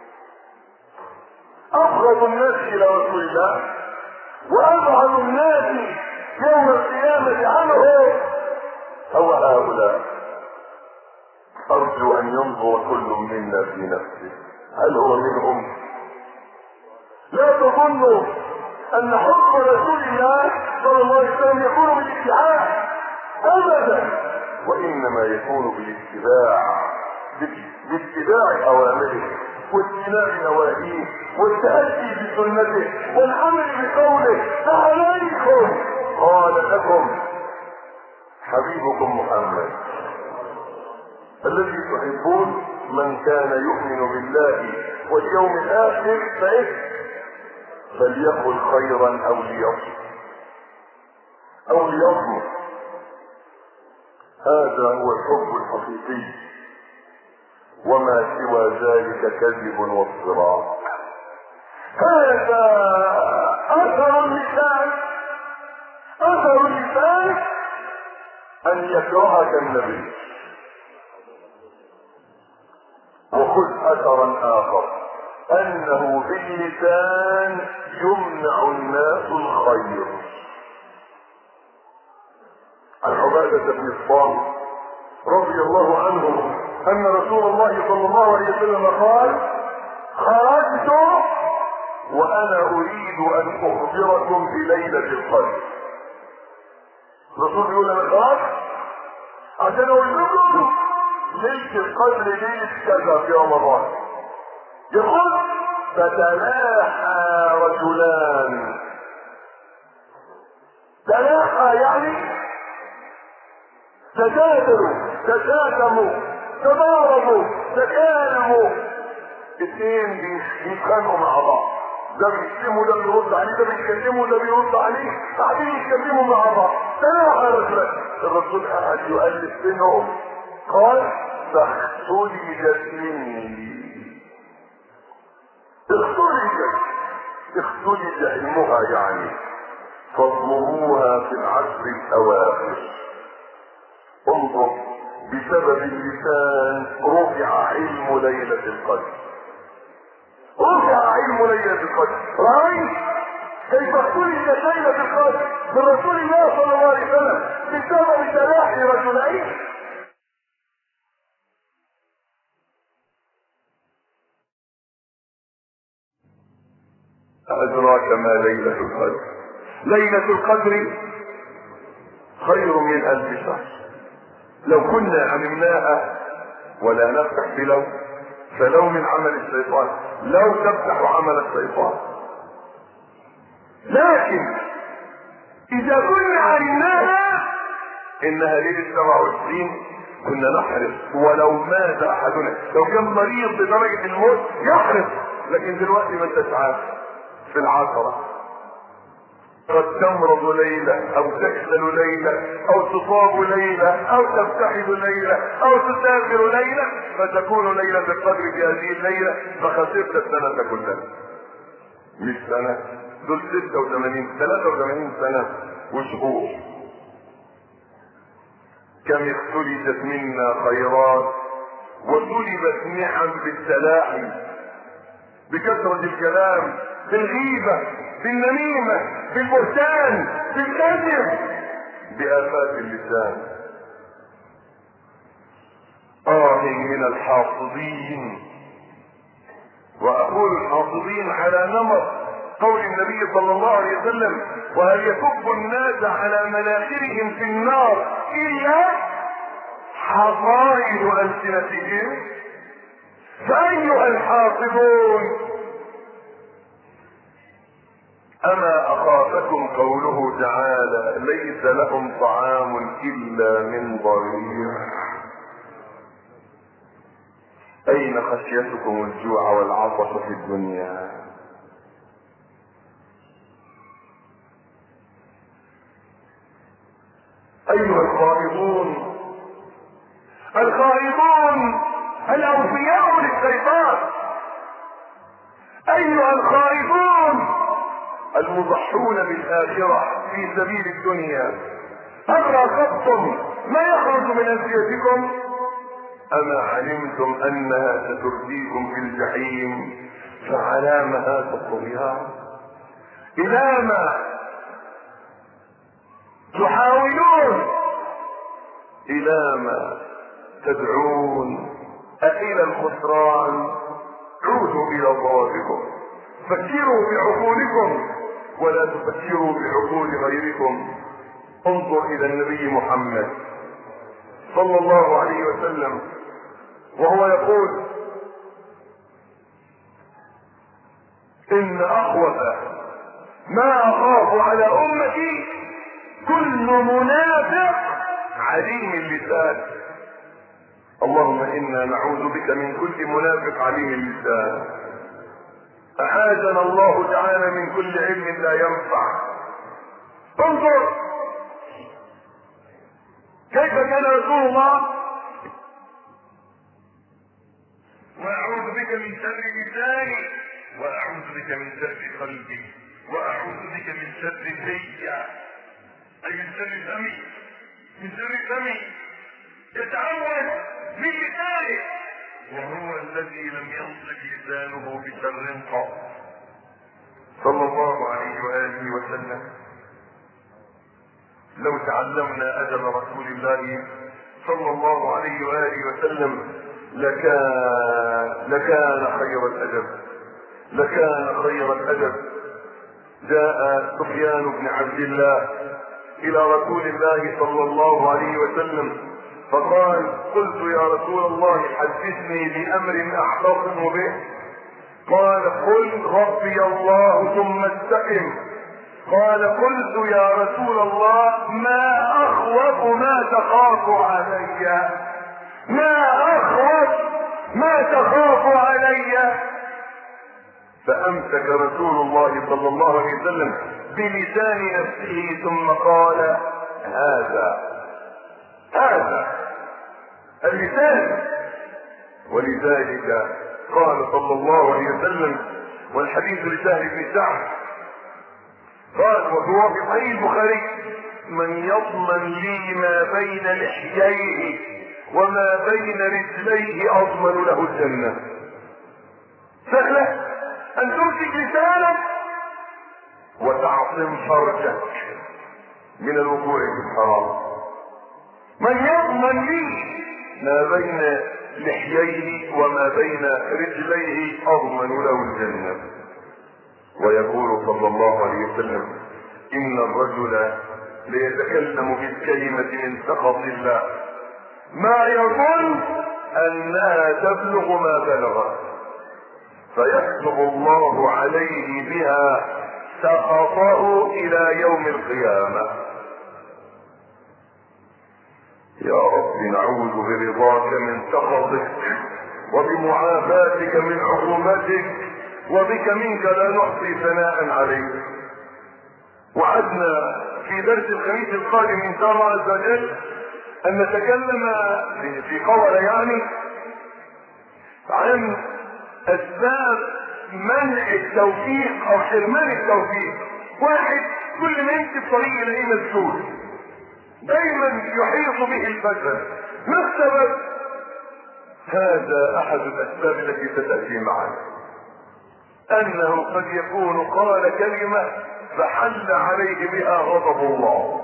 أبغض الناس إلى رسول الله وأبعد الناس يوم القيامة عنه هو هؤلاء. أرجو أن ينظر كل منا في نفسه هل هو منهم؟ لا تظنوا أن حب رسول الله صلى الله عليه وسلم يكون بالاتباع أبدا، وإنما يكون بالاتباع باتباع أوامره واجتناب نواهيه والتأتي بسنته والعمل بقوله. فعليكم قال لكم حبيبكم محمد الذي تحبون من كان يؤمن بالله واليوم الآخر فليقل خيرا أو ليصمت أو ليصمت. هذا هو الحب الحقيقي، وما سوى ذلك كذب وافتراء. هذا أثر اللسان. أثر اللسان أن يكرهك النبي. وخذ أثرا آخر أنه باللسان يمنع الناس الخير. عن عبادة بن الصامت رضي الله عنه أن رسول الله صلى الله عليه وسلم قال: خرجت وأنا أريد أن أخبركم بليلة القدر. الرسول يقول: أنا خرجت عشان أقول لكم ليلة القدر ليلة كذا في رمضان. يقول: فتلاحى رجلان. تلاحى يعني تجادلوا تشاكموا تضاربوا تكالموا. اثنين بيتخانقوا مع بعض ده بيشتمه، ده بيرد عليه، ده بيكلمه، ده بيرد عليه، قاعدين يتكلموا مع بعض. تلاقى الرجل الرسول قاعد يؤلف بينهم، قال فاختلجت مني. اختلجت اختلج علمها يعني فاضمروها في العشر الاواخر. انظر، بسبب اللسان رفع علم ليلة القدر، رفع علم ليلة القدر. رأيت كيف اختلجت ليلة القدر من رسول الله صلى الله عليه وسلم بسبب تلاحي رجلين. أدراك ما ليلة القدر؟ ليلة القدر خير من ألف شهر. لو كنا علمناها ولا نفتح بلو، فلو من عمل الشيطان، لو تفتح عمل الشيطان. لكن إذا كنا علمناها إنها ليلة سبعة وعشرين كنا نحرص، ولو مات أحدنا، لو كان مريض بدرجة الموت يحرص. لكن دلوقتي ما انتش عارف في العشرة قد تمرض ليلة او تكسل ليلة او تصاب ليلة او تبتعد ليلة او تسافر ليلة، فتكون ليلة القدر في هذه الليلة فخسرت السنة كلها. مش سنة، دول ستة وثمانين ثلاثة وثمانين سنة وشهور. كم اختلجت منا خيرات وسلبت نعم بالتلاحي، بكثرة الكلام، بالغيبة، بالنميمة، بالبهتان، بالكذب، بآفات اللسان. آه من الحافظين، وأقول الحافظين على نمط قول النبي صلى الله عليه وسلم: وهل يكب الناس على مناخرهم في النار إلا حصائد ألسنتهم؟ فأيها الحافظون، أما أخافكم قوله تعالى: ليس لهم طعام إلا من ضريع. أين خشيتكم الجوع والعطش في الدنيا؟ أيها الخائضون، الخائضون الأوفياء للشيطان، أيها الخائضون المضحون بالآخرة في سبيل الدنيا، هل راقبتم ما يخرج من ألسنتكم؟ أما علمتم أنها سترديكم في الجحيم؟ فعلام هذا الطغيان؟ إلى ما تحاولون؟ إلى ما تدعون؟ أإلى الخسران؟ عودوا إلى ضربكم، فكروا بعقولكم ولا تفكروا بعقول غيركم. انظر إلى النبي محمد صلى الله عليه وسلم وهو يقول: إن أخوف ما أخاف على أمتي كل منافق عليم اللسان. اللهم إنا نعوذ بك من كل منافق عليم اللسان. أعاذنا الله تعالى من كل علم لا ينفع. انظر كيف كان رسول الله: وأعوذ بك من شر لساني، وأعوذ بك من شر قلبي، وأعوذ بك من شر سيئ، أي من شر فمي، من شر فمي. يتعوذ من لسانه، وهو الذي لم ينطق لسانه بشر قط. صلى الله عليه وآله وسلم. لو تعلمنا أدب رسول الله صلى الله عليه وآله وسلم لكان لكان خير الأدب، لكان خير الأدب. جاء سفيان بن عبد الله إلى رسول الله صلى الله عليه وسلم فقال: قلت يا رسول الله حدثني بأمر أحترم به. قال: قل ربي الله ثم استقم. قال: قلت يا رسول الله ما أخوف ما تخاف علي، ما أخوف ما تخاف علي؟ فامسك رسول الله صلى الله عليه وسلم بلسان نفسه ثم قال هذا هذا اللسان. ولذلك قال صلى الله عليه وسلم، والحديث لسهل بن سعد قال وهو في صحيح البخاري: من يضمن لي ما بين لحييه وما بين رجليه اضمن له الجنه. سهله ان تمسك لسانك وتعصم فرجك من الوقوع في الحرام. من يضمن لي ما بين لحييه وما بين رجليه اضمن له الجنه. ويقول صلى الله عليه وسلم: ان الرجل ليتكلم بالكلمه من سخط الله ما يظن انها تبلغ ما بلغت فيكتب الله عليه بها سخطه الى يوم القيامه. يا رب نعوذ برضاك من سخطك وبمعافاتك من عقوبتك، وبك منك لا نحصي ثناء عليك. وعدنا في درس الخميس القادم ان شاء الله عز وجل ان نتكلم في قول يعني عن اسباب منع التوفيق او حرمان التوفيق. واحد كل ما يمشي في طريق يلاقيه مسدود، دايما يحيط به الفشل. ما السبب؟ هذا احد الاسباب التي ستاتي معنا، انه قد يكون قال كلمه فحل عليه بها غضب الله.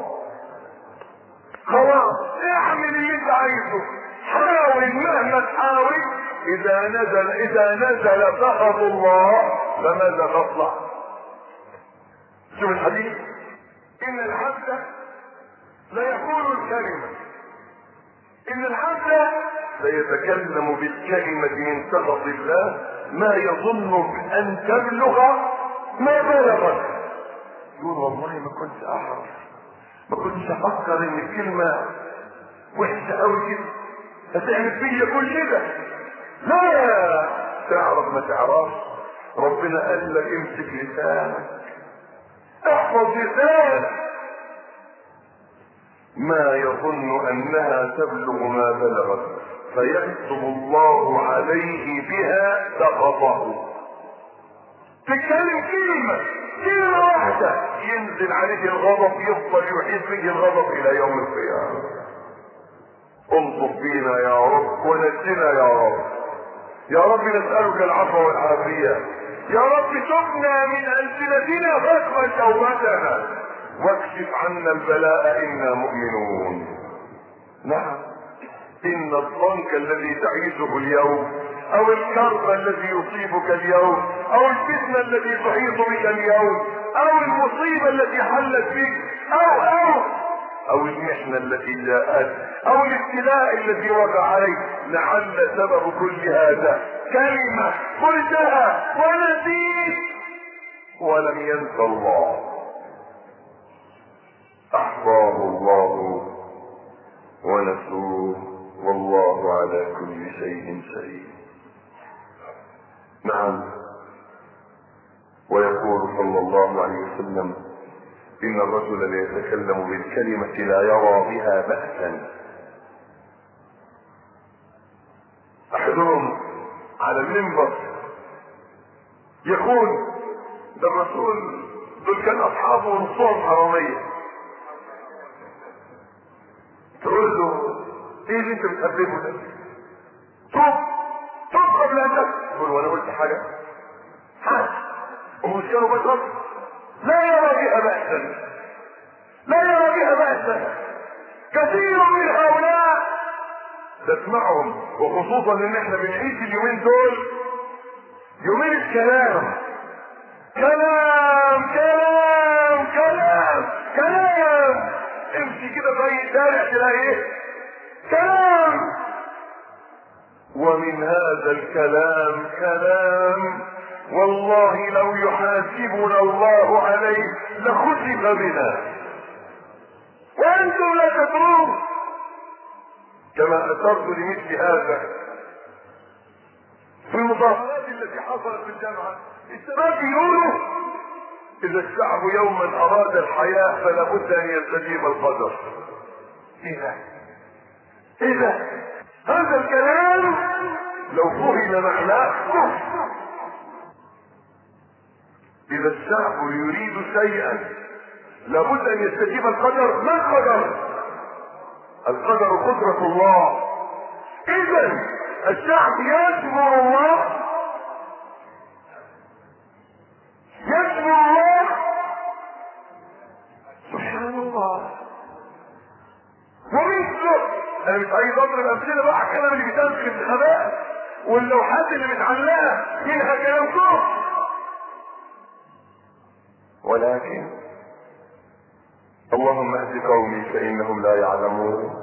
خلاص اعمل اللي انت عايزه، حاول مهما تحاول، اذا نزل اذا نزل سخط الله فماذا تصنع؟ شوف الحديث: ان العبد لا يقول الكلمه ان العبد ليتكلم بالكلمه من سخط الله ما يظن ان تبلغ ما بلغت. يقول والله ما كنت اعرف، ما كنتش افكر ان الكلمه وحشه قوي كده هتعمل فيا كل كده. لا، تعرف ما تعرفش، ربنا قال لك امسك لسانك، احفظ لسانك. ما يظن انها تبلغ ما بلغت فيكتب الله عليه بها سخطه. تتكلم كلمه كلمه واحده ينزل عليه الغضب، يفضل يحيط به الغضب الى يوم القيامه. انصف بينا يا رب ونجنا يا رب. يا رب نسالك العفو والعافيه. يا رب تبنا من السنتنا فاقبل توبتنا واكشف عنا البلاء انا مؤمنون. نعم، ان الضنك الذي تعيشه اليوم او الكرب الذي يصيبك اليوم او الفتنه التي تحيط بك اليوم او المصيبه التي حلت بك او او او المحنه التي جاءت او الابتلاء الذي وقع عليك، لعل سبب كل هذا كلمه قلتها ونسيت ولم ينس الله. احصاه الله ونسوه والله على كل شيء شهيد. نعم، ويقول صلى الله عليه وسلم: ان الرجل ليتكلم بالكلمة لا يرى بها بأسا. احدهم على المنبر يقول: ده الرسول دول كان اصحابه نصهم حرامية. تقول له: ايه اللي انت بتقدمه ده؟ طب طب قبل ان تقول. تقول: وانا قلت حاجة؟ حاجة ومش كانوا بشر؟ لا يرى بها بأسا، لا يرى بها بأسا. كثير من هؤلاء تسمعهم، وخصوصا ان احنا بنعيش اليومين دول يومين الكلام كلام كلام كلام كلام. امشي كده في اي شارع تلاقي ايه؟ كلام. ومن هذا الكلام كلام والله لو يحاسبنا الله عليه لخسف بنا وانتم لا تدرون. كما اثرت لمثل هذا في المظاهرات التي حصلت في الجامعة الشباب بيقولوا اذا الشعب يوما اراد الحياة فلا بد ان يستجيب القدر. ايه ده؟ ايه ده؟ هذا الكلام لو فهم معناه اذا الشعب يريد شيئا لابد ان يستجيب القدر. ما القدر؟ القدر قدرة الله. اذا الشعب يجبر الله، يجبر الله سبحان الله. ومثله انا مش عايز اضرب امثله بقى على الكلام اللي بيتقال في الانتخابات واللوحات اللي بتعلقها منها كلام كفر، ولكن اللهم اهد قومي فانهم لا يعلمون.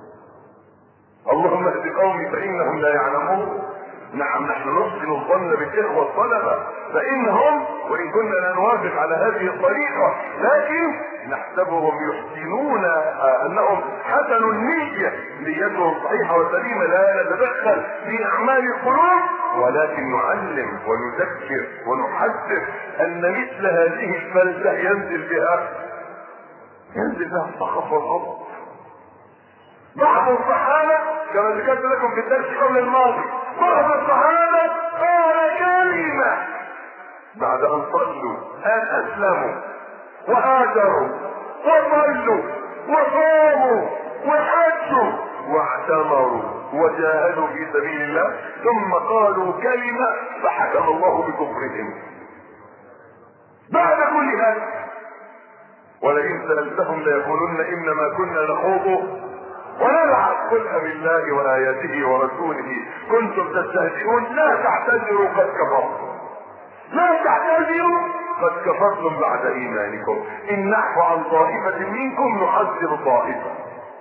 اللهم اهد قومي فانهم لا يعلمون. نعم نحن نحسن الظن بالاخوه الطلبه فانهم وان كنا لا نوافق على هذه الطريقه لكن نحسبهم يحسنون انهم حسنوا النيه، نيتهم صحيحه وسليمه، لا نتدخل في اعمال القلوب ولكن نعلم ونذكر ونحذر ان مثل هذه الفلسفه ينزل بها ينزل بها السخط والغضب. بعض الصحابه كما ذكرت لكم في الدرس قبل الماضي، بعض الصحابه قال كلمه بعد ان صلوا ان اسلموا وهاجروا وصلوا وصاموا وحجوا واعتمروا وجاهدوا في سبيل الله ثم قالوا كلمه فحكم الله بكفرهم بعد كل هذا. ولئن سالتهم ليقولن انما كنا نخوض ونلعب قل بالله واياته ورسوله كنتم تستهزئون لا تعتذروا قد كفرتم لا تعتذروا قد كفرتم بعد ايمانكم ان نعفو عن طائفة منكم نعذب طائفة.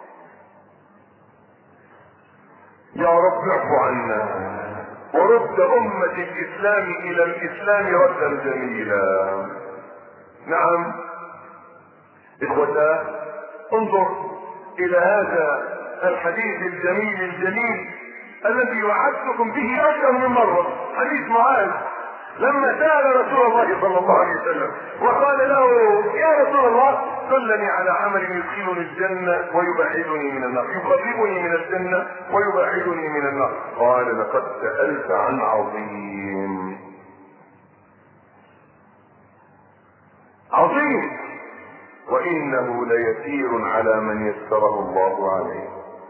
يا رب اعفو عنا ورد امة الاسلام الى الاسلام ردا جميلا. نعم اخوتا انظر الى هذا الحديث الجميل الجليل الذي وعدتكم به اكثر من مرة، حديث معاذ لما سأل رسول الله صلى الله عليه وسلم وقال له يا رسول الله دلني على عمل يدخلني الجنة ويبعدني من النار، يقربني من الجنة ويبعدني من النار. قال لقد سألت عن عظيم عظيم وإنه ليسير على من يسره الله عليه.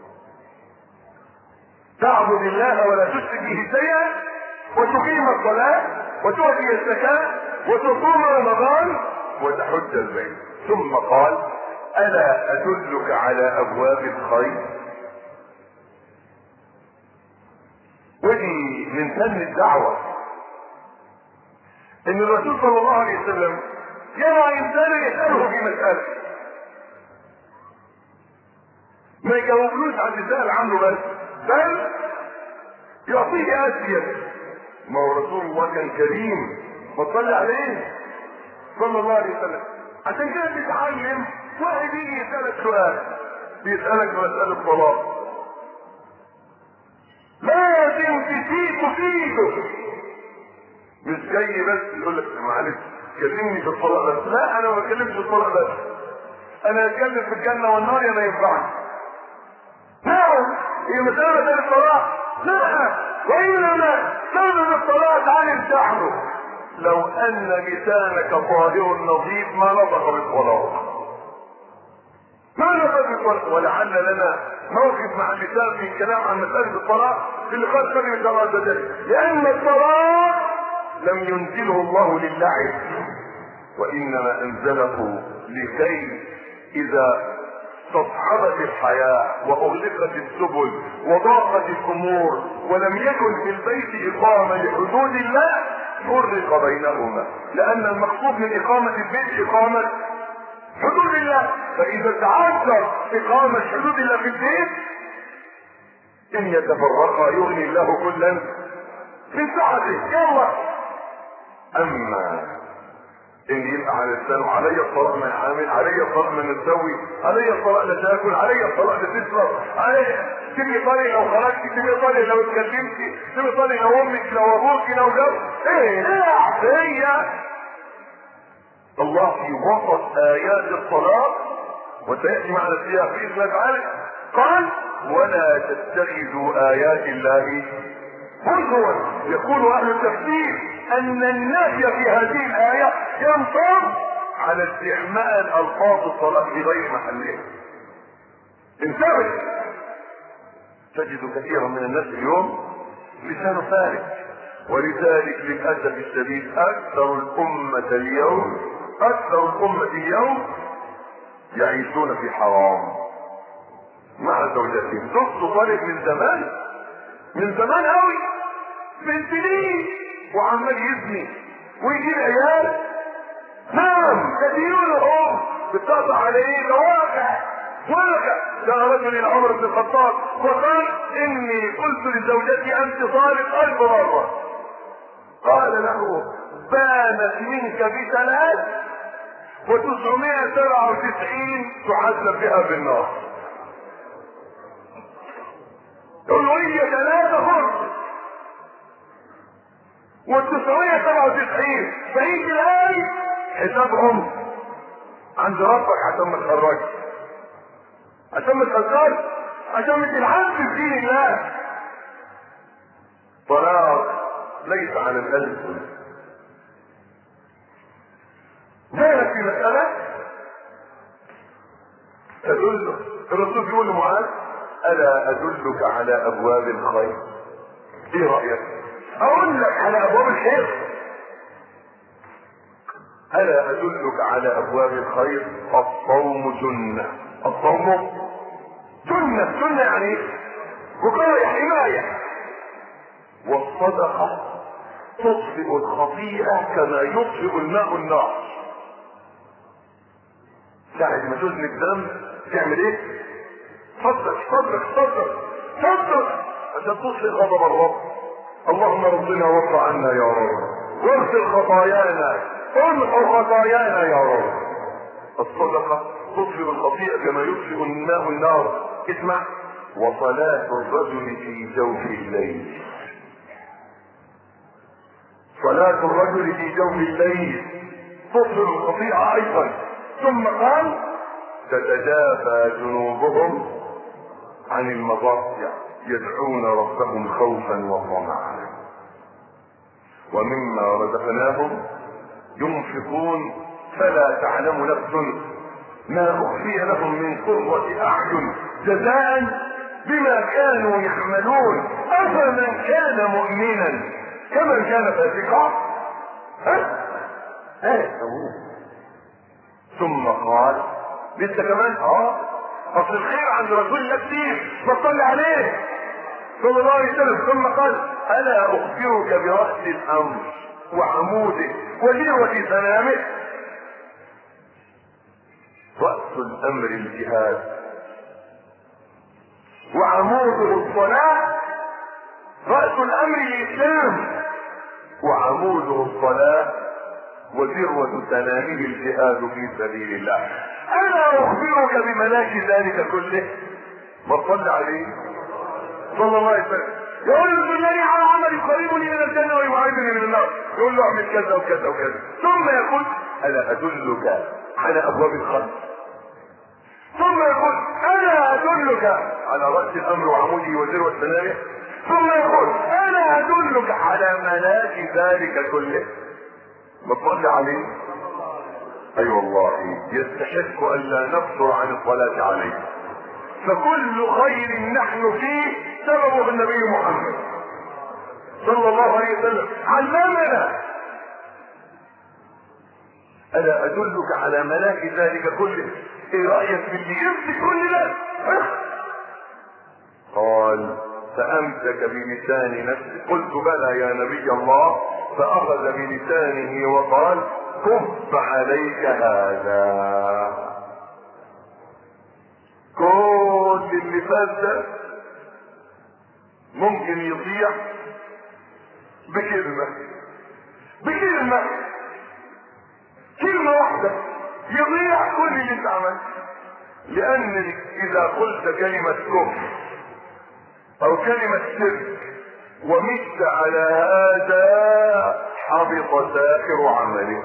تعبد الله ولا تشرك به شيئا وتقيم الصلاة وتؤتي الزكاة وتصوم رمضان وتحج البيت. ثم قال ألا أدلك على أبواب الخير؟ ودي من فن الدعوة ان الرسول صلى الله عليه وسلم يرى انسانا يسأله في مسألة ما يجاوبلوش عن يسأل عنه بس بل يعطيه أسيد. ما هو رسول الله كان كريم فصلي عليه صلى الله عليه وسلم. عشان كده تتعلم واحد يجي يسألك سؤال بيسألك مسألة طلاق لازم تفيد تفيده، مش جاي بس يقول لك معلش كلمني في الطلاق بس. لا انا ما بتكلمش في الطلاق بس، انا اتكلم في الجنه والنار يا ما ينفعش. نعم هي مسألة من الطلاق، لا وإنما سبب الطلاق عن الشعب. لو أن لسانك طاهر نظيف ما نطق بالطلاق، ما نطق بالطلاق. ولعل لنا موقف مع اللسان في الكلام عن مسألة الطلاق في اللقاء القادم إن شاء الله عز وجل، لأن الطلاق لم ينزله الله للعب وإنما أنزله لكي إذا استصعبت الحياة وأغلقت السبل وضاقت الأمور ولم يكن في البيت إقامة لحدود الله فرق بينهما، لأن المقصود من إقامة البيت إقامة حدود الله. فإذا تعذر إقامة حدود الله في البيت إن يتفرقا يغني الله كلا من سعته. يلا أما إن علي على السلام، علي الطلاق من عامل، علي الطلاق من نسوي، علي الطلاق لا تاكل، علي الطلاق لا تشرب، علي تبقي طالق لو خرجتي، تبقي طالق لو اتكلمتي، تبقي طالق لو امك لو ابوك لو جو ايه ايه هي. الله في وسط ايات الطلاق وسياتي معنا فيها باذن الله تعالى قال ولا تتخذوا ايات الله هزوا. يقول اهل التفسير ان النهي في هذه الايه ينصب على استعمال الفاظ الطلاق في غير محلها. انتبه، تجد كثيرا من الناس اليوم لسانه فارغ، ولذلك للاسف الشديد اكثر الامه اليوم اكثر الامه اليوم يعيشون في حرام مع زوجاتهم. شفت طالب من زمان من زمان قوي من سنين وعمال يزني ويجيب عيال، نعم كثيرهم بتقطع عليه مواقع واقع. جاء رجل الى عمر بن الخطاب وقال اني قلت لزوجتي انت طالق الف مره، قال له بانت منك بثلاث وتسعمائة سبعة وتسعين تعذب بها بالنار. يقول له هي ثلاثة فرص والتسعمائة سبعة وتسعين فهيك الآن حسابهم عند ربك عشان ما تخرجش، عشان ما تخسرش، عشان ما تلعبش في دين الله. طلاق ليس على القلب. ذلك في مسألة تدل الرسول يقول لمعاذ ألا أدلك على أبواب الخير؟ إيه رأيك؟ أقول لك على أبواب الخير. ألا أدلك على أبواب الخير؟ الصوم جنة. الصوم جنة. جنة يعني وقاية حماية. والصدقة تطفئ الخطيئة كما يطفئ الماء النار. ساعة ما تذنب ذنب تعمل ايه؟ صدق صدق صدق صدق عشان تطفئ غضب الرب. اللهم ارضنا وارض عنا يا رب، واغفر خطايانا، امحو خطايانا يا رب. الصدقة تطفئ الخطيئة كما يطفئ الماء النار. اسمع، وصلاة الرجل في جوف الليل. صلاة الرجل في جوف الليل تطفئ الخطيئة ايضا. ثم قال تتجافى جنوبهم عن المضاجع يدعون ربهم خوفا وطمعا ومما رزقناهم ينفقون فلا تعلم نفس ما اخفي لهم من قرة اعين جزاء بما كانوا يعملون افمن كان مؤمنا كمن كان فاسقا. ها ها ثم قال لسه كمان اه اصل الخير عند رسول الله كتير ما تصلي عليه صلى الله عليه وسلم. ثم قال الا اخبرك براس الامر وعموده وذروه سنامه. راس الامر الجهاد وعموده الصلاه. راس الامر الاسلام وعموده الصلاه وذروة سنامه الجهاد في سبيل الله. انا اخبرك بملاك ذلك كله. ما تصلي عليه صلى الله عليه وسلم. يقول له دلني على عمل يقربني من الجنه ويبعدني من النار. يقول له اعمل كذا وكذا وكذا. ثم يقول الا ادلك على ابواب الخير. ثم يقول الا ادلك على راس الامر وعموده وذروة سنامه. ثم يقول الا ادلك على ملاك ذلك كله. ما تصلي عليه. اي أيوة والله يستحق ان لا نقصر عن الصلاة عليه. فكل خير نحن فيه سببه النبي محمد صلى الله عليه وسلم علمنا. الا ادلك على ملاك ذلك كله. ايه رايك في اللي يمسك كل ده؟ قال فامسك بلسان نفسه. قلت بلى يا نبي الله. فاخذ بلسانه وقال كف عليك هذا. كل اللي فات ده ممكن يضيع بكلمة بكلمة كلمة واحدة يضيع كل اللي انت عملته. لان اذا قلت كلمة كفر او كلمة شرك ومت على هذا حبط سائر عملك،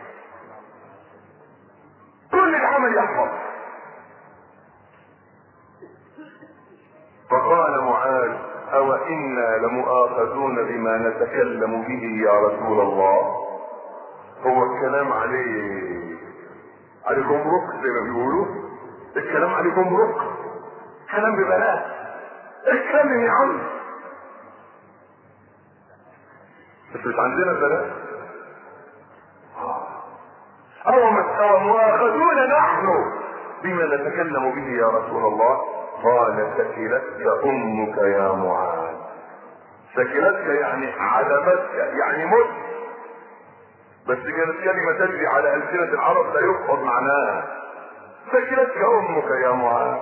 كل العمل يحبط. فقال معاذ او انا لمؤاخذون بما نتكلم به يا رسول الله؟ هو الكلام عليه عليكم رق زي ما بيقولوا، الكلام عليكم رق، كلام ببلاش، اتكلم يا عم. بس مش عندنا بلاش. او مؤاخذون نحن بما نتكلم به يا رسول الله؟ قال ثكلتك امك يا معاذ. ثكلتك يعني عذبتك يعني مت، بس كانت كلمة تجري على ألسنة العرب لا يحفظ معناها. ثكلتك امك يا معاذ.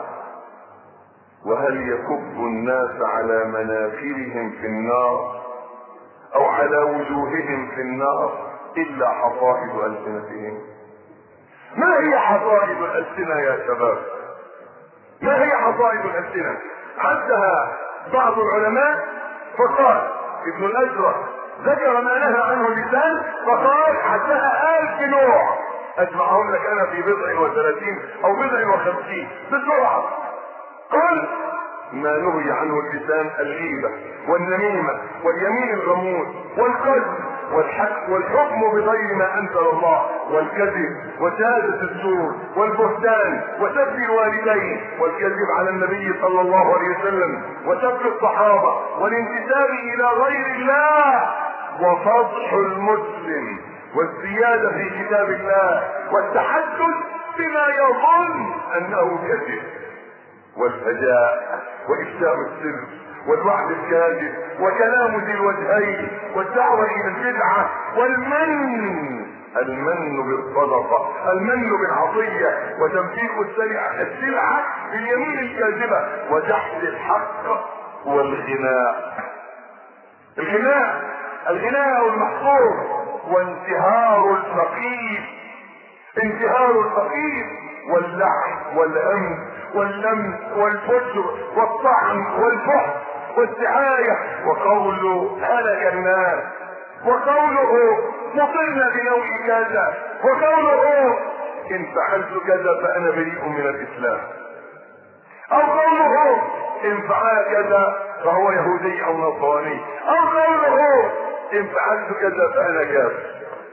وهل يكب الناس على مناخرهم في النار او على وجوههم في النار الا حصائد ألسنتهم؟ ما هي حصائد الألسنة يا شباب؟ ما هي حصائد الألسنة؟ عدها بعض العلماء فقال ابن الأزرق ذكر ما نهى عنه اللسان فقال عدها ألف نوع، أجمعهم لك أنا في بضع وثلاثين أو بضع وخمسين بسرعة. قل ما نهي عنه اللسان: الغيبة والنميمة واليمين الغموس والقذف والحق والحكم بغير ما انزل الله والكذب وشهادة الزور والبهتان وسب الوالدين والكذب على النبي صلى الله عليه وسلم وسب الصحابة والانتساب الى غير الله وفضح المسلم والزيادة في كتاب الله والتحدث بما يظن انه كذب والفجاء وإفشاء السر والوعد الكاذب وكلام ذي الوجهين والدعوة إلى البدعة والمن المن بالصدقة، المن بالعطية وتنفيق السلعة السلعة باليمين الكاذبة وجحد الحق والغناء. الغناء الغناء المحصور وانتهار الفقير، انتهار الفقير واللعن والأمن واللمس والفجر والطعن والفحش والدعاية وقوله هلك الناس وقوله مطرنا بنوع كذا وقوله ان فعلت كذا فانا بريء من الاسلام او قوله ان فعل كذا فهو يهودي او نصراني او قوله ان فعلت كذا فانا كافر.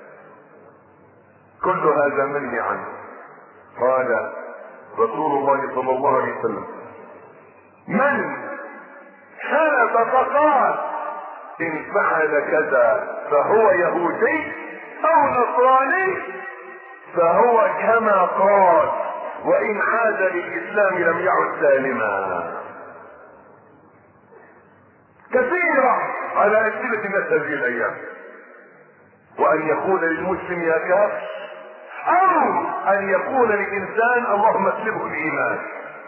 كل هذا منهي عنه. قال رسول الله صلى الله عليه وسلم: من حلف فقال ان فعل كذا فهو يهودي او نصراني فهو كما قال وان عاد للاسلام لم يعد سالما. كثيرة على أسئلة الناس هذه الايام، وان يقول للمسلم يا كافر او ان يقول للانسان اللهم اسلبه الايمان.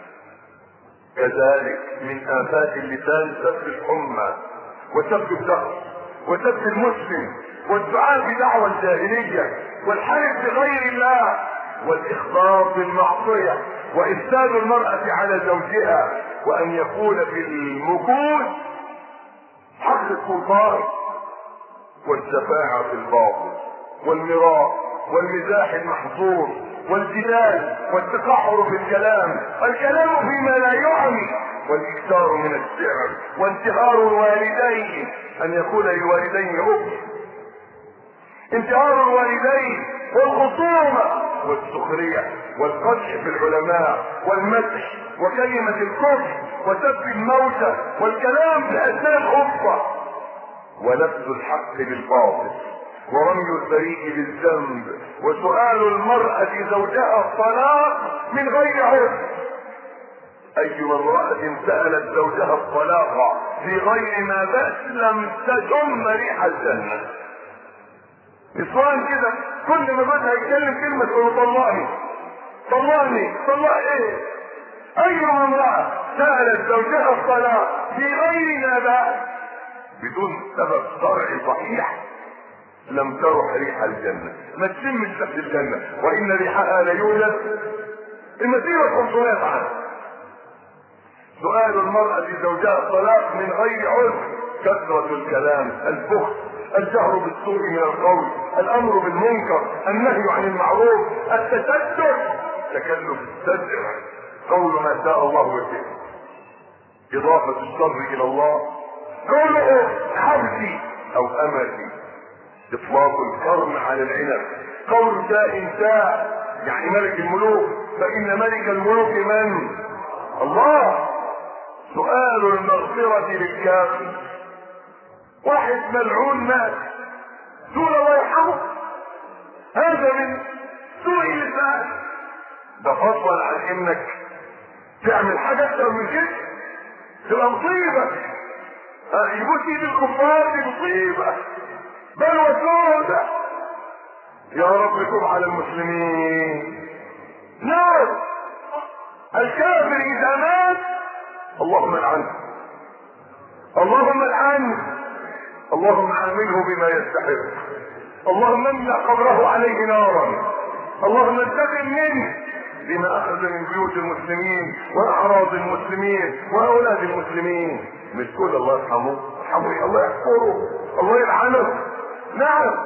كذلك من آفات اللسان سب الحمى وسب الشخص وسب المسلم والدعاء بدعوى الجاهلية والحلف بغير الله والاخبار بالمعصية وافساد المرأة على زوجها وان يقول في المكوث حق السلطان والشفاعة في الباطل والمراء والمزاح المحظور والجدال والتقحر في الكلام والكلام فيما لا يعني والاكثار من الشعر وانتهار الوالدين، ان يقول للوالدين اف، انتهار الوالدين والخصومة والسخرية والقدح في العلماء والمدح وكلمة الكفر وسب الموتى والكلام بأثناء الخطبة ولبس الحق بالباطل ورمي البريء بالذنب وسؤال المرأة زوجها الطلاق من غير عذر. ايما امرأة سألت زوجها الطلاق في غير ما بأس لم تشم ريح الجنة. نسوان كده كل ما بدها يتكلم كلمة تقول طلقني طلقني طلق ايه؟ ايما امرأة سألت زوجها الطلاق في غير ما بأس بدون سبب شرعي صحيح لم ترح ريح الجنة. ما تشمش ريحة الجنة، وإن ريحها ليوجد المسيرة خمسمائة عام. سؤال المرأة زوجها الطلاق من غير عذر، كثرة الكلام، البخل، الجهر بالسوء من القول، الأمر بالمنكر، النهي عن المعروف، التستر، تكلف السدع، قول ما شاء الله وشئ، إضافة الشر إلى الله، قوله حبسي أو أمتي، إطلاق القرن على العنب، قول شاء شاء يعني ملك الملوك، فإن ملك الملوك من؟ الله. سؤال المغفرة للكافر، واحد ملعون مات دون الله يرحمه، هذا من سوء اللسان، ده فضلا عن انك تعمل حاجة اكتر من كده تبقى مصيبة. يبوس ايد الكفار دي مصيبة بل وسودة. يا رب تب على المسلمين. نعم الكافر اذا مات اللهم العنه، اللهم العنه، اللهم عامله بما يستحق، اللهم املأ قبره عليه نارا، اللهم انتقم منه بما اخذ من بيوت المسلمين واعراض المسلمين واولاد المسلمين. مش كل الله يرحمه، يرحمه الله يحفره، الله يلعنه. نعم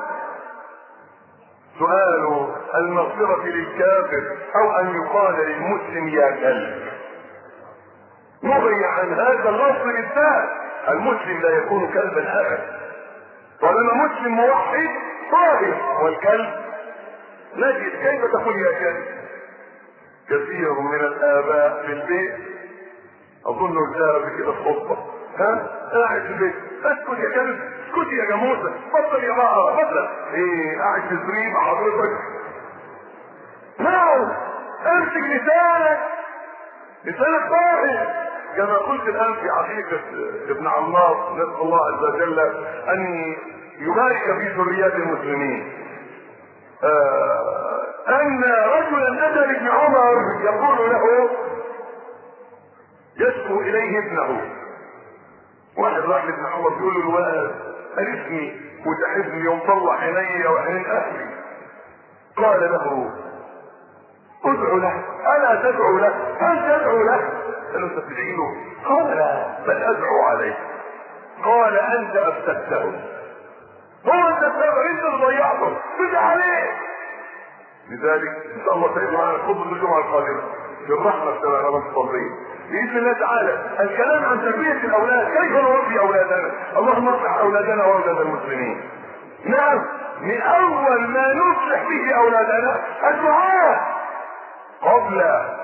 سؤال المغفرة للكافر او ان يقال للمسلم يا كلب، نهي عن هذا اللفظ بالذات. المسلم لا يكون كلبا ابدا طالما مسلم موحد طاهر، والكلب نجد. كيف تقول يا كلب؟ كثير من الاباء في البيت اظن الجار كده الخطبه، ها قاعد في البيت، اسكت يا كلب، اسكت يا جاموسه، بطل يا بقره، بطل ايه قاعد في زريبه حضرتك. نعم امسك لسانك، لسانك طاهر. كما قلت الان في عقيدة ابن عمار، نسأل الله عز وجل ان يبارك في ذريات المسلمين، آه ان رجلا اتى لابن عمر يقول له، يشكو اليه ابنه. واحد راح لابن عمر بيقول له الولد ألفني وتحبني ومطلع عيني وعين اهلي. قال له ادعو له، الا تدعو له، هل تدعو له؟ قال له انت تدعي له؟ قال لا بل ادعو عليه. قال انت افسدته، هو انت السبب، انت اللي ضيعته، تدعي عليه. لذلك ان شاء الله سيدنا معنا خطبه الجمعه القادمه بالرحمه تبع رب الصالحين باذن الله تعالى الكلام عن تربيه الاولاد، كيف نربي اولادنا. اللهم اصلح اولادنا واولاد المسلمين. نعم من اول ما نصلح به اولادنا الدعاء قبل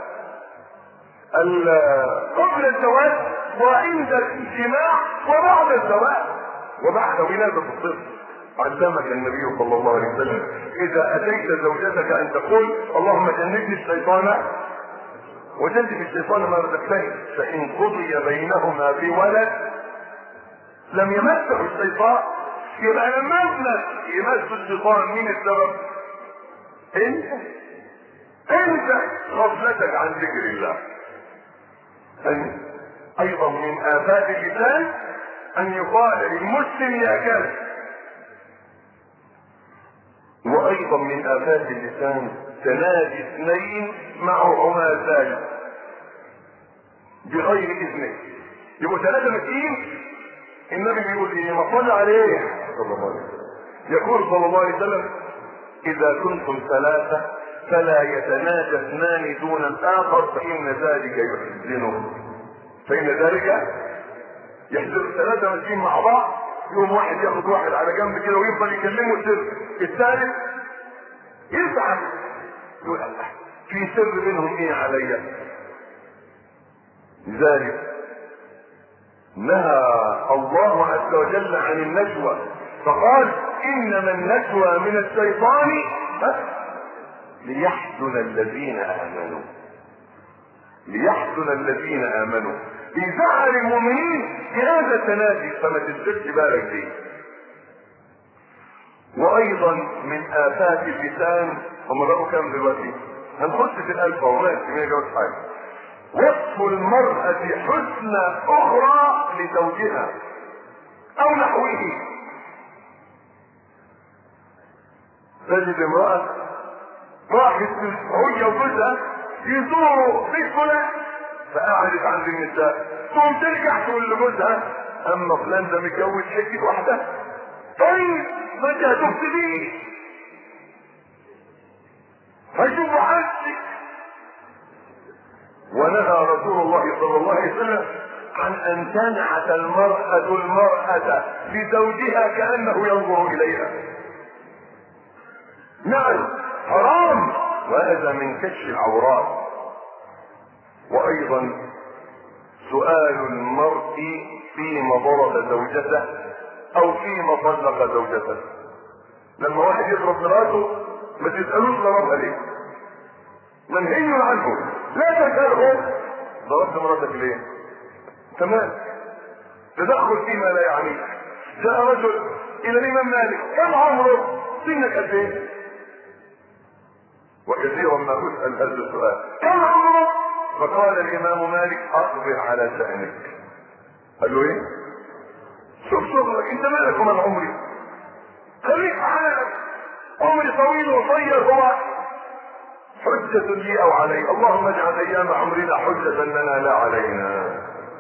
قبل الزواج وعند الاجتماع وبعد الزواج وبعد ولادة الطفل. علمك النبي صلى الله عليه وسلم اذا اتيت زوجتك ان تقول اللهم جنبني الشيطان وجنب الشيطان ما رزقتني، فان قضي بينهما بولد لم يمسه الشيطان. يبقى لما ابنك يمس الشيطان مين السبب؟ انت انت غفلتك عن ذكر الله. أن ايضا من افات اللسان ان يقال للمسلم يا كلب. وايضا من افات اللسان تنادي اثنين معهما ثالث بغير اذنه، يبقوا ثلاثه ماشيين. النبي بيقول ايه؟ ما صلى عليه صلى الله عليه وسلم، يقول صلى الله عليه وسلم اذا كنتم ثلاثه فلا يتناجى اثنان دون الاخر فان ذلك يحزنه، فان ذلك يحزن. الثلاثه ماشيين مع بعض، يوم واحد ياخد واحد على جنب كده ويفضل يكلمه سر، الثالث يزعل يقول الله في سر بينهم ايه عليا. لذلك نهى الله عز وجل عن النجوى فقال انما النجوى من الشيطان ليحزن الذين امنوا، ليحزن الذين امنوا. بيزعل المؤمنين بهذا التنادي، فما تشغلش بالك بيه. وايضا من افات اللسان، هم بقوا كام دلوقتي؟ هنخش في الالف والله ما جاوبت حاجه. وصف المرأة حسن اخرى لزوجها او نحوه. تجد امرأة راحت هي وجوزها يزوروا بيت فلان، فقعدت عند النساء، تقوم ترجع تقول لجوزها اما فلان ده متجوز حته واحده، طيب ما انت هتفسديه هيشوفوا حالتك. ونهى رسول الله صلى الله عليه وسلم عن ان تنعت المرأة المرأة لزوجها كأنه ينظر اليها. نعم حرام، وهذا من كشف العورات. وايضا سؤال المرء فيما ضرب زوجته او فيما طلق زوجته. لما واحد يضرب مراته ما تسألوش ضربها ليه، منهي عنه، لا تسأله ضربت مراتك ليه، تمام، تدخل فيما لا يعنيك. جاء رجل الى الامام مالك، كم عمره؟ سنك قد ايه؟ وكثيرا ما اسال هذا السؤال، كم عمره؟ فقال الامام مالك اصبر على شأنك. قال له ايه؟ شوف شغلك، انت مالك ومن عمري، خليك في حالك، عمري طويل وقصير هو حجة لي او علي، اللهم اجعل ايام عمرنا حجة لنا لا علينا.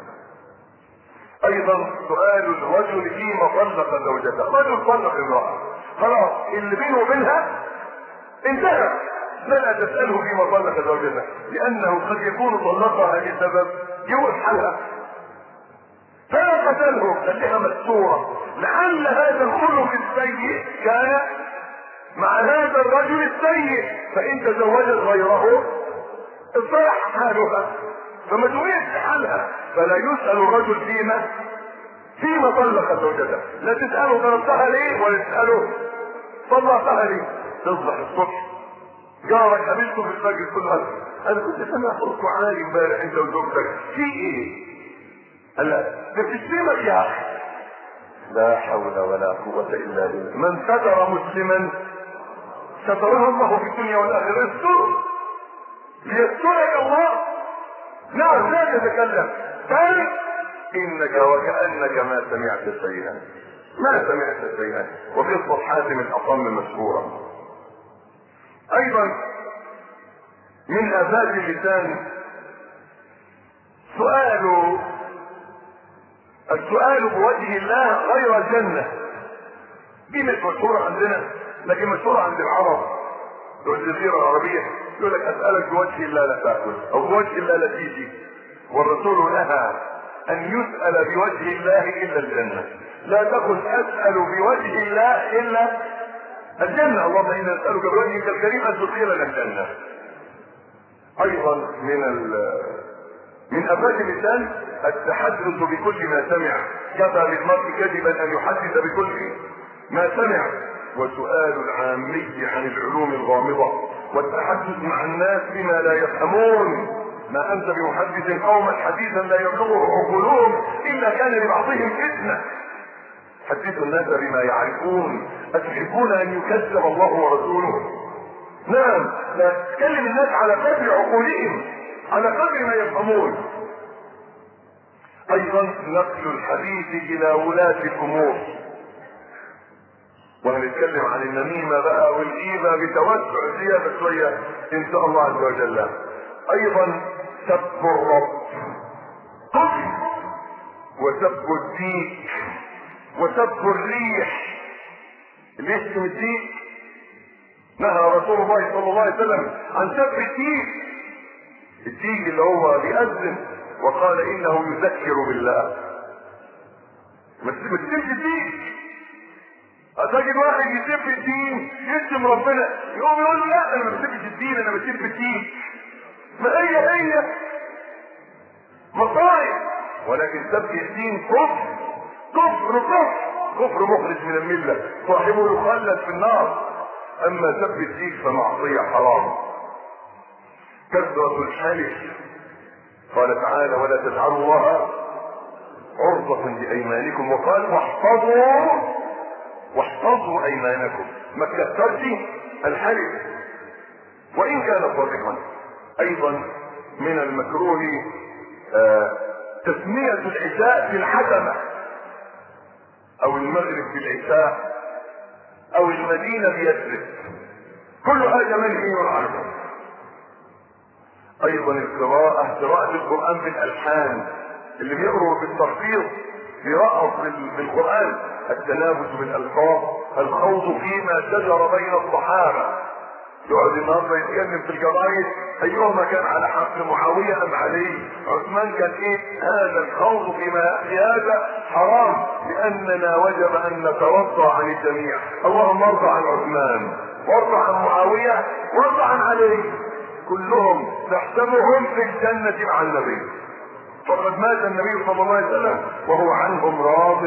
ايضا سؤال الرجل فيما طلق زوجته. رجل طلق امرأة، خلاص اللي بينه وبينها انتهى، فلا تسأله فيما طلق زوجته، لانه قد يكون طلقها لسبب يوقف حالها، فلا قتله، خليها مستورة، لعل هذا الخلق السيء كان مع هذا الرجل السيء، فان تزوجت غيره اصلح حالها، فما توقفش حالها. فلا يسأل الرجل فيما فيما طلق زوجته، لا تسأله طلقتها ليه ولا تسأله طلقتها ليه. تصبح الصبح جارك قابلته في الفجر كل هذا، انا كنت سامع صوتك عالي امبارح انت وزوجتك، في ايه؟ قال لا ده بتشتمك يا اخي. لا حول ولا قوة الا بالله. من ستر مسلما ستره الله في الدنيا والاخرة. استر ليسترك الله. نعم لا تتكلم، ثاني انك وكأنك ما سمعت شيئا، ما سمعت شيئا. وقصة حاتم الاصم مشهورة. ايضا من افات اللسان سؤال السؤال بوجه الله غير الجنة. دي مش مشهورة عندنا لكن مشهورة عند العرب والجزيرة العربية. يقول لك اسألك بوجه الله لا تأكل او بوجه الله لا تيجي، والرسول نهى ان يسأل بوجه الله الا الجنة. لا تقل اسأل بوجه الله الا الجنة، اللهم انا نسألك بوجهك الكريم ان تدخلنا الجنة. ايضا من من افات اللسان التحدث بكل ما سمع. كفى بالمرء كذبا ان يحدث بكل ما سمع. وسؤال العامي عن العلوم الغامضة، والتحدث مع الناس بما لا يفهمون. ما انت بمحدث قوما حديثا لا يبلغه عقولهم الا كان لبعضهم فتنة. حدثوا الناس بما يعرفون، اتحبون ان يكذب الله ورسوله؟ نعم، لا تكلم الناس على قدر عقولهم، على قدر ما يفهمون. ايضا نقل الحديث الى ولاة الامور، وهنتكلم عن النميمة بقى والغيبة بتوسع زيادة شوية ان شاء الله عز وجل. ايضا سب الرب وسب الديك وسب الريح. اللي يشتم الديك نهى رسول الله صلى الله عليه وسلم عن سب الديك. الديك اللي هو بيأذن، وقال انه يذكر بالله. ما تسبش الديك. هتجد واحد يسب الدين يشتم ربنا، يقوم يقول له لا انا ما بسبش الدين، انا بسب الدين. ما هي هي مصائب. ولكن سب الدين كفر كفر كفر كفر مخرج من المله، صاحبه يخلد في النار. اما سب الدين فمعصيه حرام. كثرة الحلف، قال تعالى ولا تجعلوا الله عرضة لايمانكم، وقال واحفظوا واحفظوا ايمانكم. ما تكثرش الحلف وان كان صادقا. ايضا من المكروه آه تسمية العشاء بالحسمة، او المغرب بالعشاء، او المدينة بيثرب. كل هذا منهي عنه. ايضا القراءة، قراءة القرآن بالالحان، اللي بيقروا بالترفيض بيرقص بالقرآن، التنافس بالالفاظ، الخوض فيما شجر بين الصحابة، يقعد النهارده يتكلم في الجرايد ايهما كان على حق، معاوية ام علي، عثمان كان ايه. هذا الخوض فيما في هذا حرام، لاننا وجب ان نترضى عن الجميع. اللهم ارضى عن عثمان وارضى عن معاوية وارضى عن علي، كلهم تحسبهم في الجنة مع النبي، فقد مات النبي صلى الله عليه وسلم وهو عنهم راض.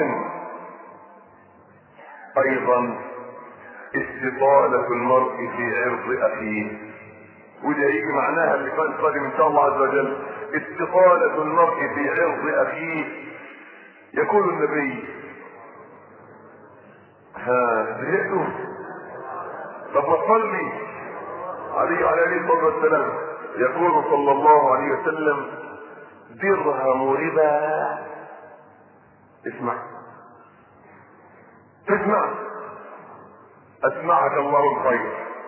ايضا استطالة المرء في عرض اخيه، وده يجي معناها اللي كان قادم ان شاء الله عز وجل. استطالة المرء في عرض اخيه، يقول النبي: ها زهقتوا؟ طب وصلي عليه وعلى اله الصلاه والسلام. يقول صلى الله عليه وسلم: درهم ربا. اسمع اسمع اسمعك الله الخير.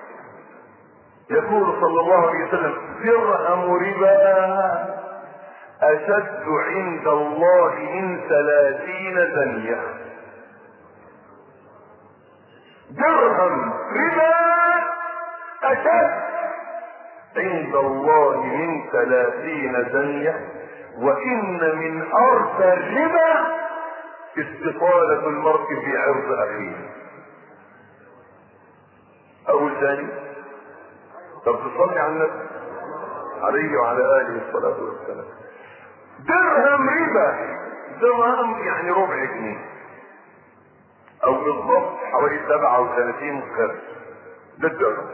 يقول صلى الله عليه وسلم: درهم ربا اشد عند الله من ثلاثين زنية. درهم ربا اشد عند الله من ثلاثين زنية، وان من ارث الربا استطالة المرء في عرض اخيه. اول ثاني، طب تصلي على النبي عليه وعلى اله الصلاة والسلام. درهم ربا، درهم يعني ربع جنيه، او بالضبط حوالي سبعة وثلاثين قرش. ده الدرهم.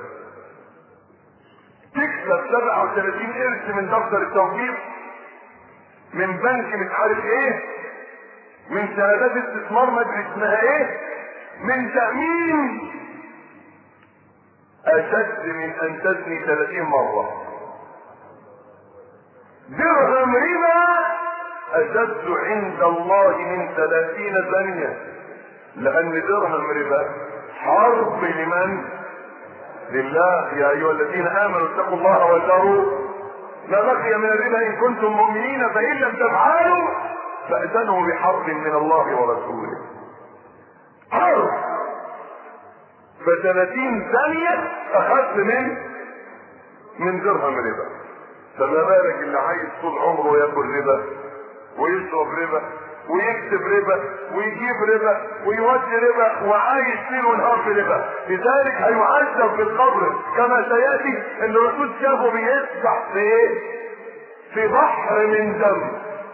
تكسب سبعة وثلاثين قرش من دفتر التوظيف، من بنك مش عارف ايه، من شهادات استثمار ما ادري اسمها ايه، من تأمين، اشد من ان تزني ثلاثين مرة. درهم ربا اشد عند الله من ثلاثين زنية، لان درهم ربا حرب لمن؟ لله. يا ايها الذين امنوا اتقوا الله وذروا ما بقي من الربا ان كنتم مؤمنين، فان لم تفعلوا فاذنوا بحرب من الله ورسوله. حرب. فثلاثين ثانية اخذت من من درهم ربا، فما بالك اللي عايز طول عمره ياكل ربا ويشرب ربا ويكتب ربا ويجيب ربا ويودي ربا وعايش ليل ونهار في ربا. لذلك هيعذب في القبر كما سياتي ان الرسول شافه بيسبح في ايه؟ في بحر من دم.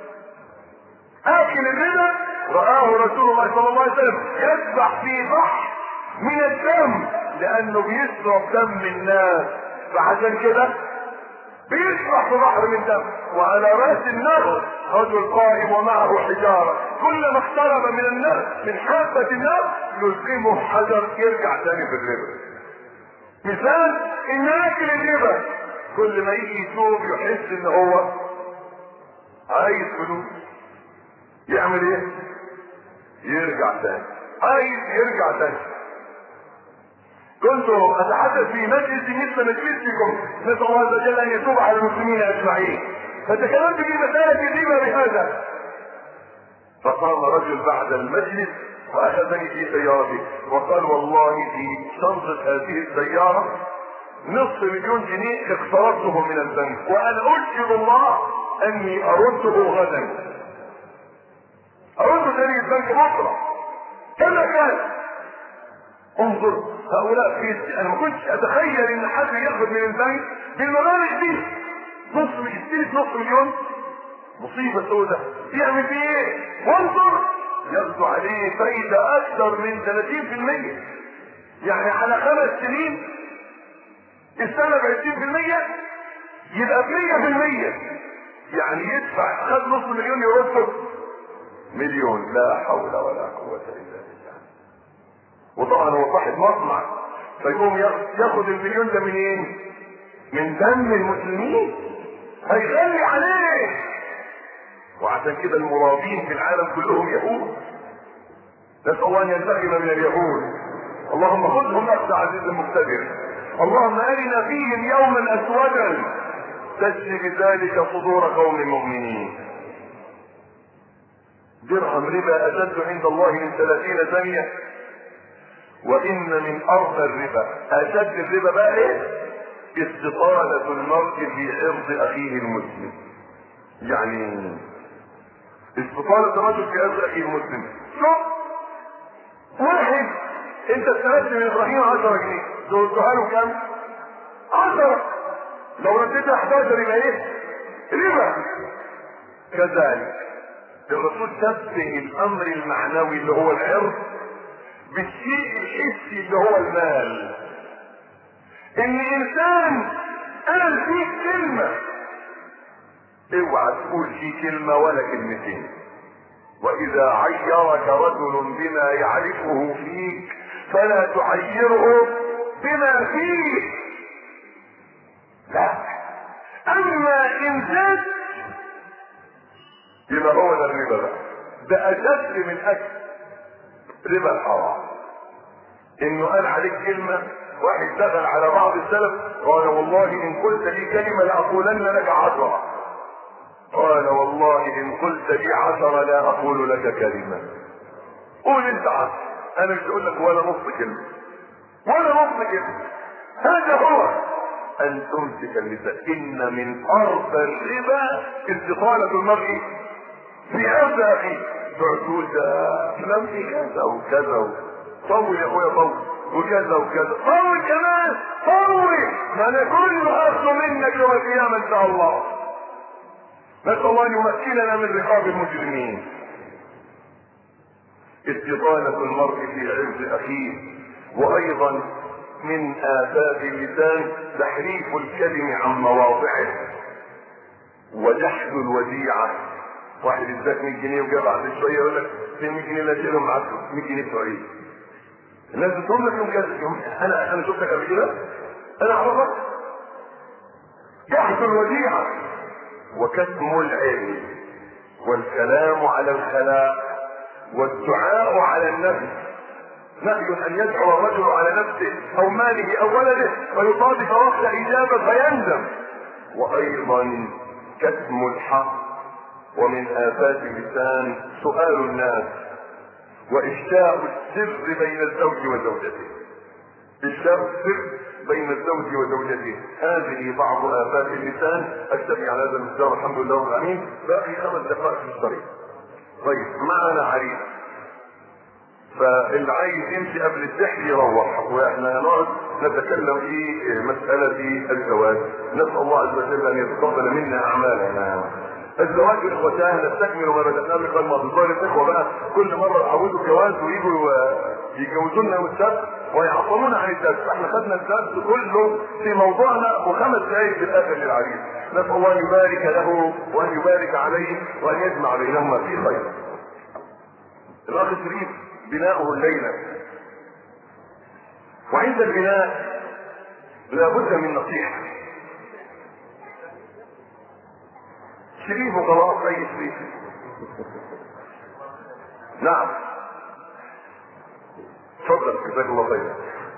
اكل الربا رآه رسول الله صلى الله عليه وسلم يسبح في بحر من الدم، لانه بيشرب دم الناس، فعشان كده بيسبح في بحر من دم. وعلى راس النهر رجل قائم ومعه حجاره، كلما اقترب من النار من حافه النار يلقمه حجر يرجع تاني في الربا. مثال ان اكل الربا كل ما يجي يتوب يحس ان هو عايز فلوس، يعمل ايه؟ يرجع تاني، عايز يرجع تاني. كنت اتحدث في مجلس مثل مجلسكم، نسال الله عز وجل ان يتوب على المسلمين اجمعين، فتكلمت في مسألة كثيرة بهذا. فقام رجل بعد المجلس واخذني في سيارته وقال: والله في شنطة هذه السيارة نصف مليون جنيه اقترضته من البنك، وانا اشهد الله اني ارده غدا، ارد تاني البنك بكره كما كان. انظر هؤلاء في انا ما كنتش اتخيل ان حد ياخذ من البنك بالمبالغ دي، نص يشتري نص مليون، مصيبه سوداء. يعمل فيه ايه؟ وانظر ياخذوا عليه فايده اكثر من ثلاثين بالمية، يعني على خمس سنين السنه ب عشرين بالمية يبقى مية بالمية، يعني يدفع خد نص مليون يرد مليون. لا حول ولا قوه الا بالله. وطبعا هو صاحب مصنع، فيقوم ياخد المليون ده منين؟ من دم المسلمين، هيغلي عليه. وعشان كده المرابين في العالم كلهم يهود، نسأل الله ان ينتقم من اليهود. اللهم خذهم اخذ عزيز المقتدر. اللهم ارنا فيهم يوما اسودا تشفي بذلك صدور قوم مؤمنين. درهم ربا اشد عند الله من ثلاثين ثانية، وان من ارض الربا اشد الربا بقى ايه؟ استطالة المرء في عرض اخيه المسلم. يعني استطالة الرجل في عرض اخيه المسلم. شوف واحد انت استلفت من ابراهيم عشرة جنيه، زودتها له كام؟ عشرة. لو رديتها احداشر يبقى ايه؟ ربا. كذلك الرسول شبه الامر المعنوي اللي هو العرض بالشيء الحسي اللي هو المال. ان انسان قال فيك كلمة، اوعى تقول فيه كلمة ولا كلمتين. واذا عيرك رجل بما يعرفه فيك فلا تعيره بما فيه. لا، اما ان زاد يبقى هو ده الربا بقى، ده اشد من اكل ربا الحرام. انه قال عليك كلمة، واحد دخل على بعض السلف قال والله ان قلت لي كلمة لاقولن لك عشرة، قال والله ان قلت لي عشرة لا اقول لك كلمة. قول انت عشرة، انا مش اقول لك ولا نص كلمة ولا نص كلمة. هذا هو ان تمسك اللسان. ان من ارض الربا استطالة المرء في عرض اخيه. تقول ده فلان في كذا وكذا، طول يا اخويا طول وكذا وكذا، طول كمان طول، ما انا كله اخذ منك يوم القيامة ان شاء الله. نسأل الله ان يمكننا من رقاب المجرمين. استطالة المرء في عرض اخيه. وايضا من آفات اللسان تحريف الكلم عن مواضعه وجحد الوديعة. واحد اداك مية جنيه وجاب بعد شويه يقول لك في مية جنيه لا تشيلهم معاك، مية جنيه بتوع ايه؟ الناس بتقول لك يوم كذا، انا انا شفتك قبل كده؟ انا اعرفك. جحد الوديعة وكتم العلم والكلام على الخلاء والدعاء على النفس. نهي ان يدعو الرجل على نفسه او ماله او ولده فيصادف وقت اجابه فيندم. وايضا كتم الحق. ومن آفات اللسان سؤال الناس وإفشاء السر بين الزوج وزوجته. إفشاء السر بين الزوج وزوجته، هذه بعض آفات اللسان. أكتفي على هذا المقدار، الحمد لله رب العالمين. باقي خمس دقائق في الطريق. طيب معنا عريس، فاللي عايز يمشي قبل الضحك يروح، واحنا هنقعد نتكلم في مسألة الزواج. نسأل الله عز وجل ان يتقبل منا اعمالنا. الزواج اخوتاه نستكمل ما بدأناه من قبل الماضي. ظاهر الاخوه بقى كل مره يعودوا جواز ويجوا يتجوزوا لنا والسبت ويعطلونا عن الدرس. احنا خدنا الدرس كله في موضوعنا وخمس دقائق في الاخر للعريس. نسأل الله ان يبارك له وان يبارك عليه وان يجمع بينهما في خير. الاخ شريف بناؤه الليلة، وعند البناء لابد من نصيحة. شريف وخلاص اي شريف. نعم تفضل جزاك الله خيرا.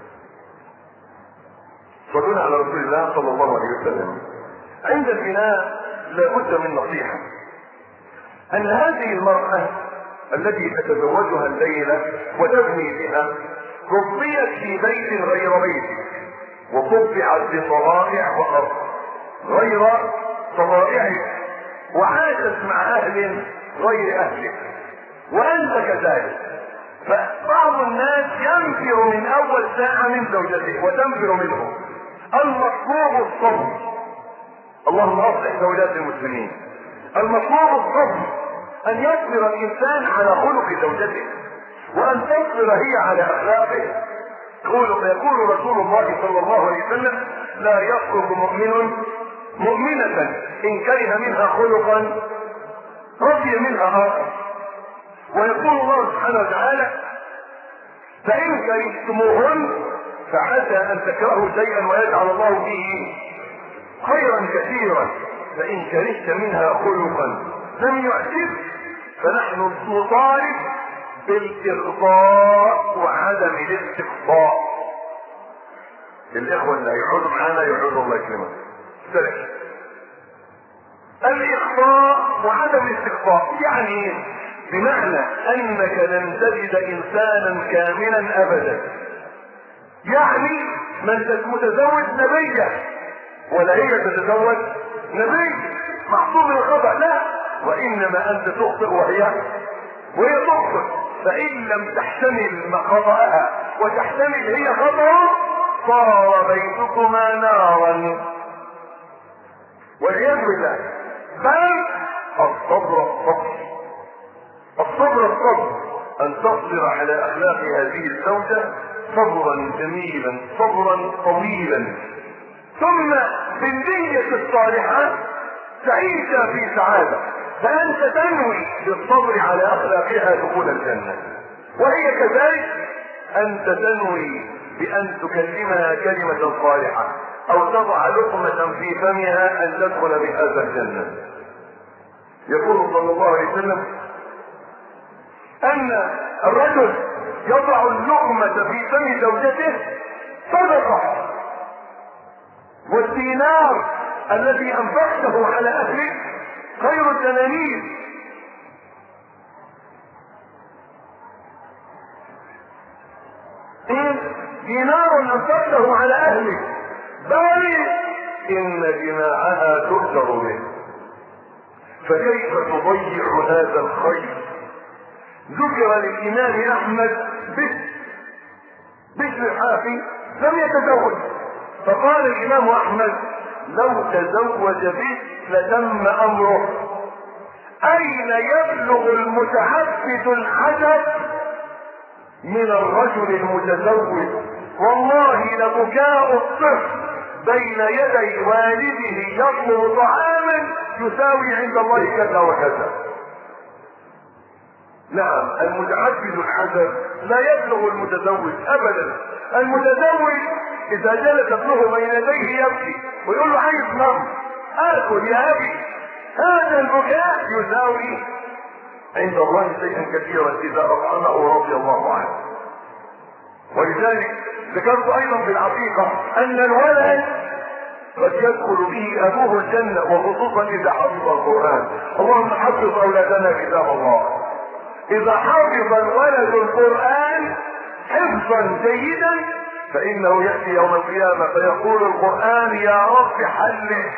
صلونا على رسول الله صلى الله عليه وسلم. عند البناء لابد من نصيحة. ان هذه المرأة التي تتزوجها الليلة وتبني بها ربيت في بيت غير بيتك، وطبعت بطرائع وأرض غير طرائعك، وعاشت مع أهل غير أهلك، وأنت كذلك. فبعض الناس ينفر من أول ساعة من زوجته وتنفر منه. المطلوب الصبر. اللهم أصلح زوجات المسلمين. المطلوب الصبر، ان يصبر الانسان على خلق زوجته، وان تصبر هي على اخلاقه. يقول رسول الله صلى الله عليه وسلم: لا يخلق مؤمن مؤمنة ان كره منها خلقا رضي منها اخر. ويقول الله سبحانه وتعالى: فان كرهتموهن فعسى ان تكرهوا شيئا ويجعل الله فيه خيرا كثيرا. فان كرهت منها خلقا لم يعجب فنحن نطالب بالإرضاء وعدم الاستقصاء. الاخوة اللي هيقعدوا معانا يقعدوا الله يكرمك. ثلاثة الاخفاء وعدم الاستخفاء، يعني بمعنى انك لن تجد انسانا كاملا ابدا، يعني ما انت متزوج نبيا ولا هي تتزوج نبي محفوظ من الخطأ، لا، وانما انت تخطئ وهي وهي تخطئ، فان لم تحتمل خطأها وتحتمل هي خطأ صار بيتكما نارا والعياذ بالله. بل الصبر الصبر الصبر الصبر ان تصبر على اخلاق هذه الزوجة صبرا جميلا صبرا طويلا، ثم بالنية الصالحة تعيش في سعادة، فأنت تنوي بالصبر على أخلاقها دخول الجنة، وهي كذلك أنت تنوي بأن تكلمها كلمة صالحة أو تضع لقمة في فمها أن تدخل بهذا الجنة. يقول صلى الله عليه وسلم أن الرجل يضع اللقمة في فم زوجته صدقة، والدينار الذي انفقته على اهلك خير الدنانير. إيه؟ دينار انفقته على اهلك بل ان دماءها تؤثر به، فكيف تضيع هذا الخير؟ ذكر للامام احمد بشر بشر الحافي لم يتزوج، فقال الامام احمد لو تزوج به لتم امره. اين يبلغ المتعبد العجب من الرجل المتزوج؟ والله لبكاء الطفل بين يدي والده يطلب طعاما يساوي عند الله كذا وكذا. نعم، المتعبد العجب لا يبلغ المتزوج ابدا. المتزوج اذا جلس ابنه بين يديه يبكي ويقول له عايز نم اكل يا ابي، هذا البكاء يساوي عند الله شيئا كثيرا اذا اطعمه رضي الله عنه. ولذلك ذكرت ايضا في العقيقه ان الولد قد يدخل به ابوه الجنه، وخصوصا اذا حفظ القران. اللهم حفظ اولادنا كتاب الله. اذا حفظ الولد القران حفظا جيدا فانه ياتي يوم القيامه فيقول القران يا رب حله.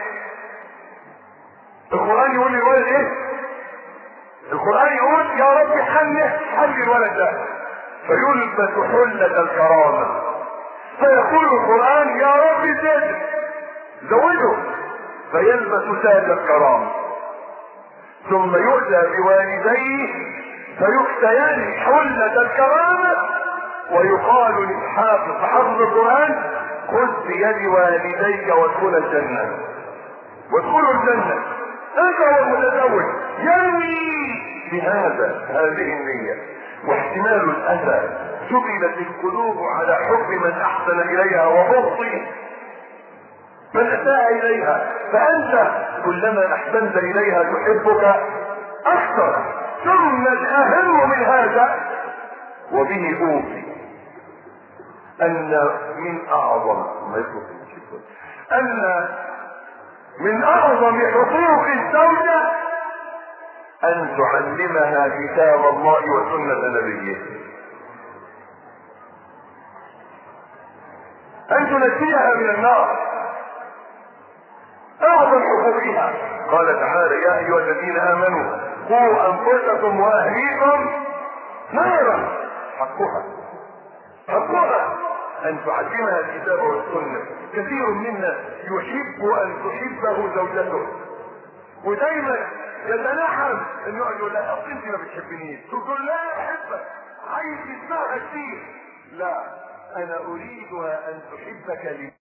القران يقول للولد ايه؟ القران يقول يا رب حله حل الولد ده، فيلبس حله الكرامه، فيقول القران يا رب زد زوجه، فيلبس تاج الكرامه، ثم يؤتى بوالديه فيؤتيان حله الكرامه، ويقال للحافظ حفظ القران خذ بيد والديك وادخل الجنه وادخلوا الجنه. هذا هو المتزوج ينوي بهذا هذه النيه. واحتمال الاذى جبلت القلوب على حب من احسن اليها وبغض من اساء اليها، فانت كلما احسنت اليها تحبك اكثر. ثم الاهم من هذا وبه اوصي ان من اعظم ما يطلق ان من اعظم حقوق الزوجة ان تعلمها كتاب الله وسنة نبيه، ان تنجيها من النار. اعظم حقوقها قال تعالى يا ايها الذين امنوا قوا انفسكم واهليكم نارا. حقها حقها ان تعلمها الكتاب والسنه. كثير منا يحب ان تحبه زوجته، ودايما يتنحم انه يقول لا اصل انت ما بتحبنيش، تقول لا احبك عايز تسمعها كتير. لا، انا اريدها ان تحبك لله.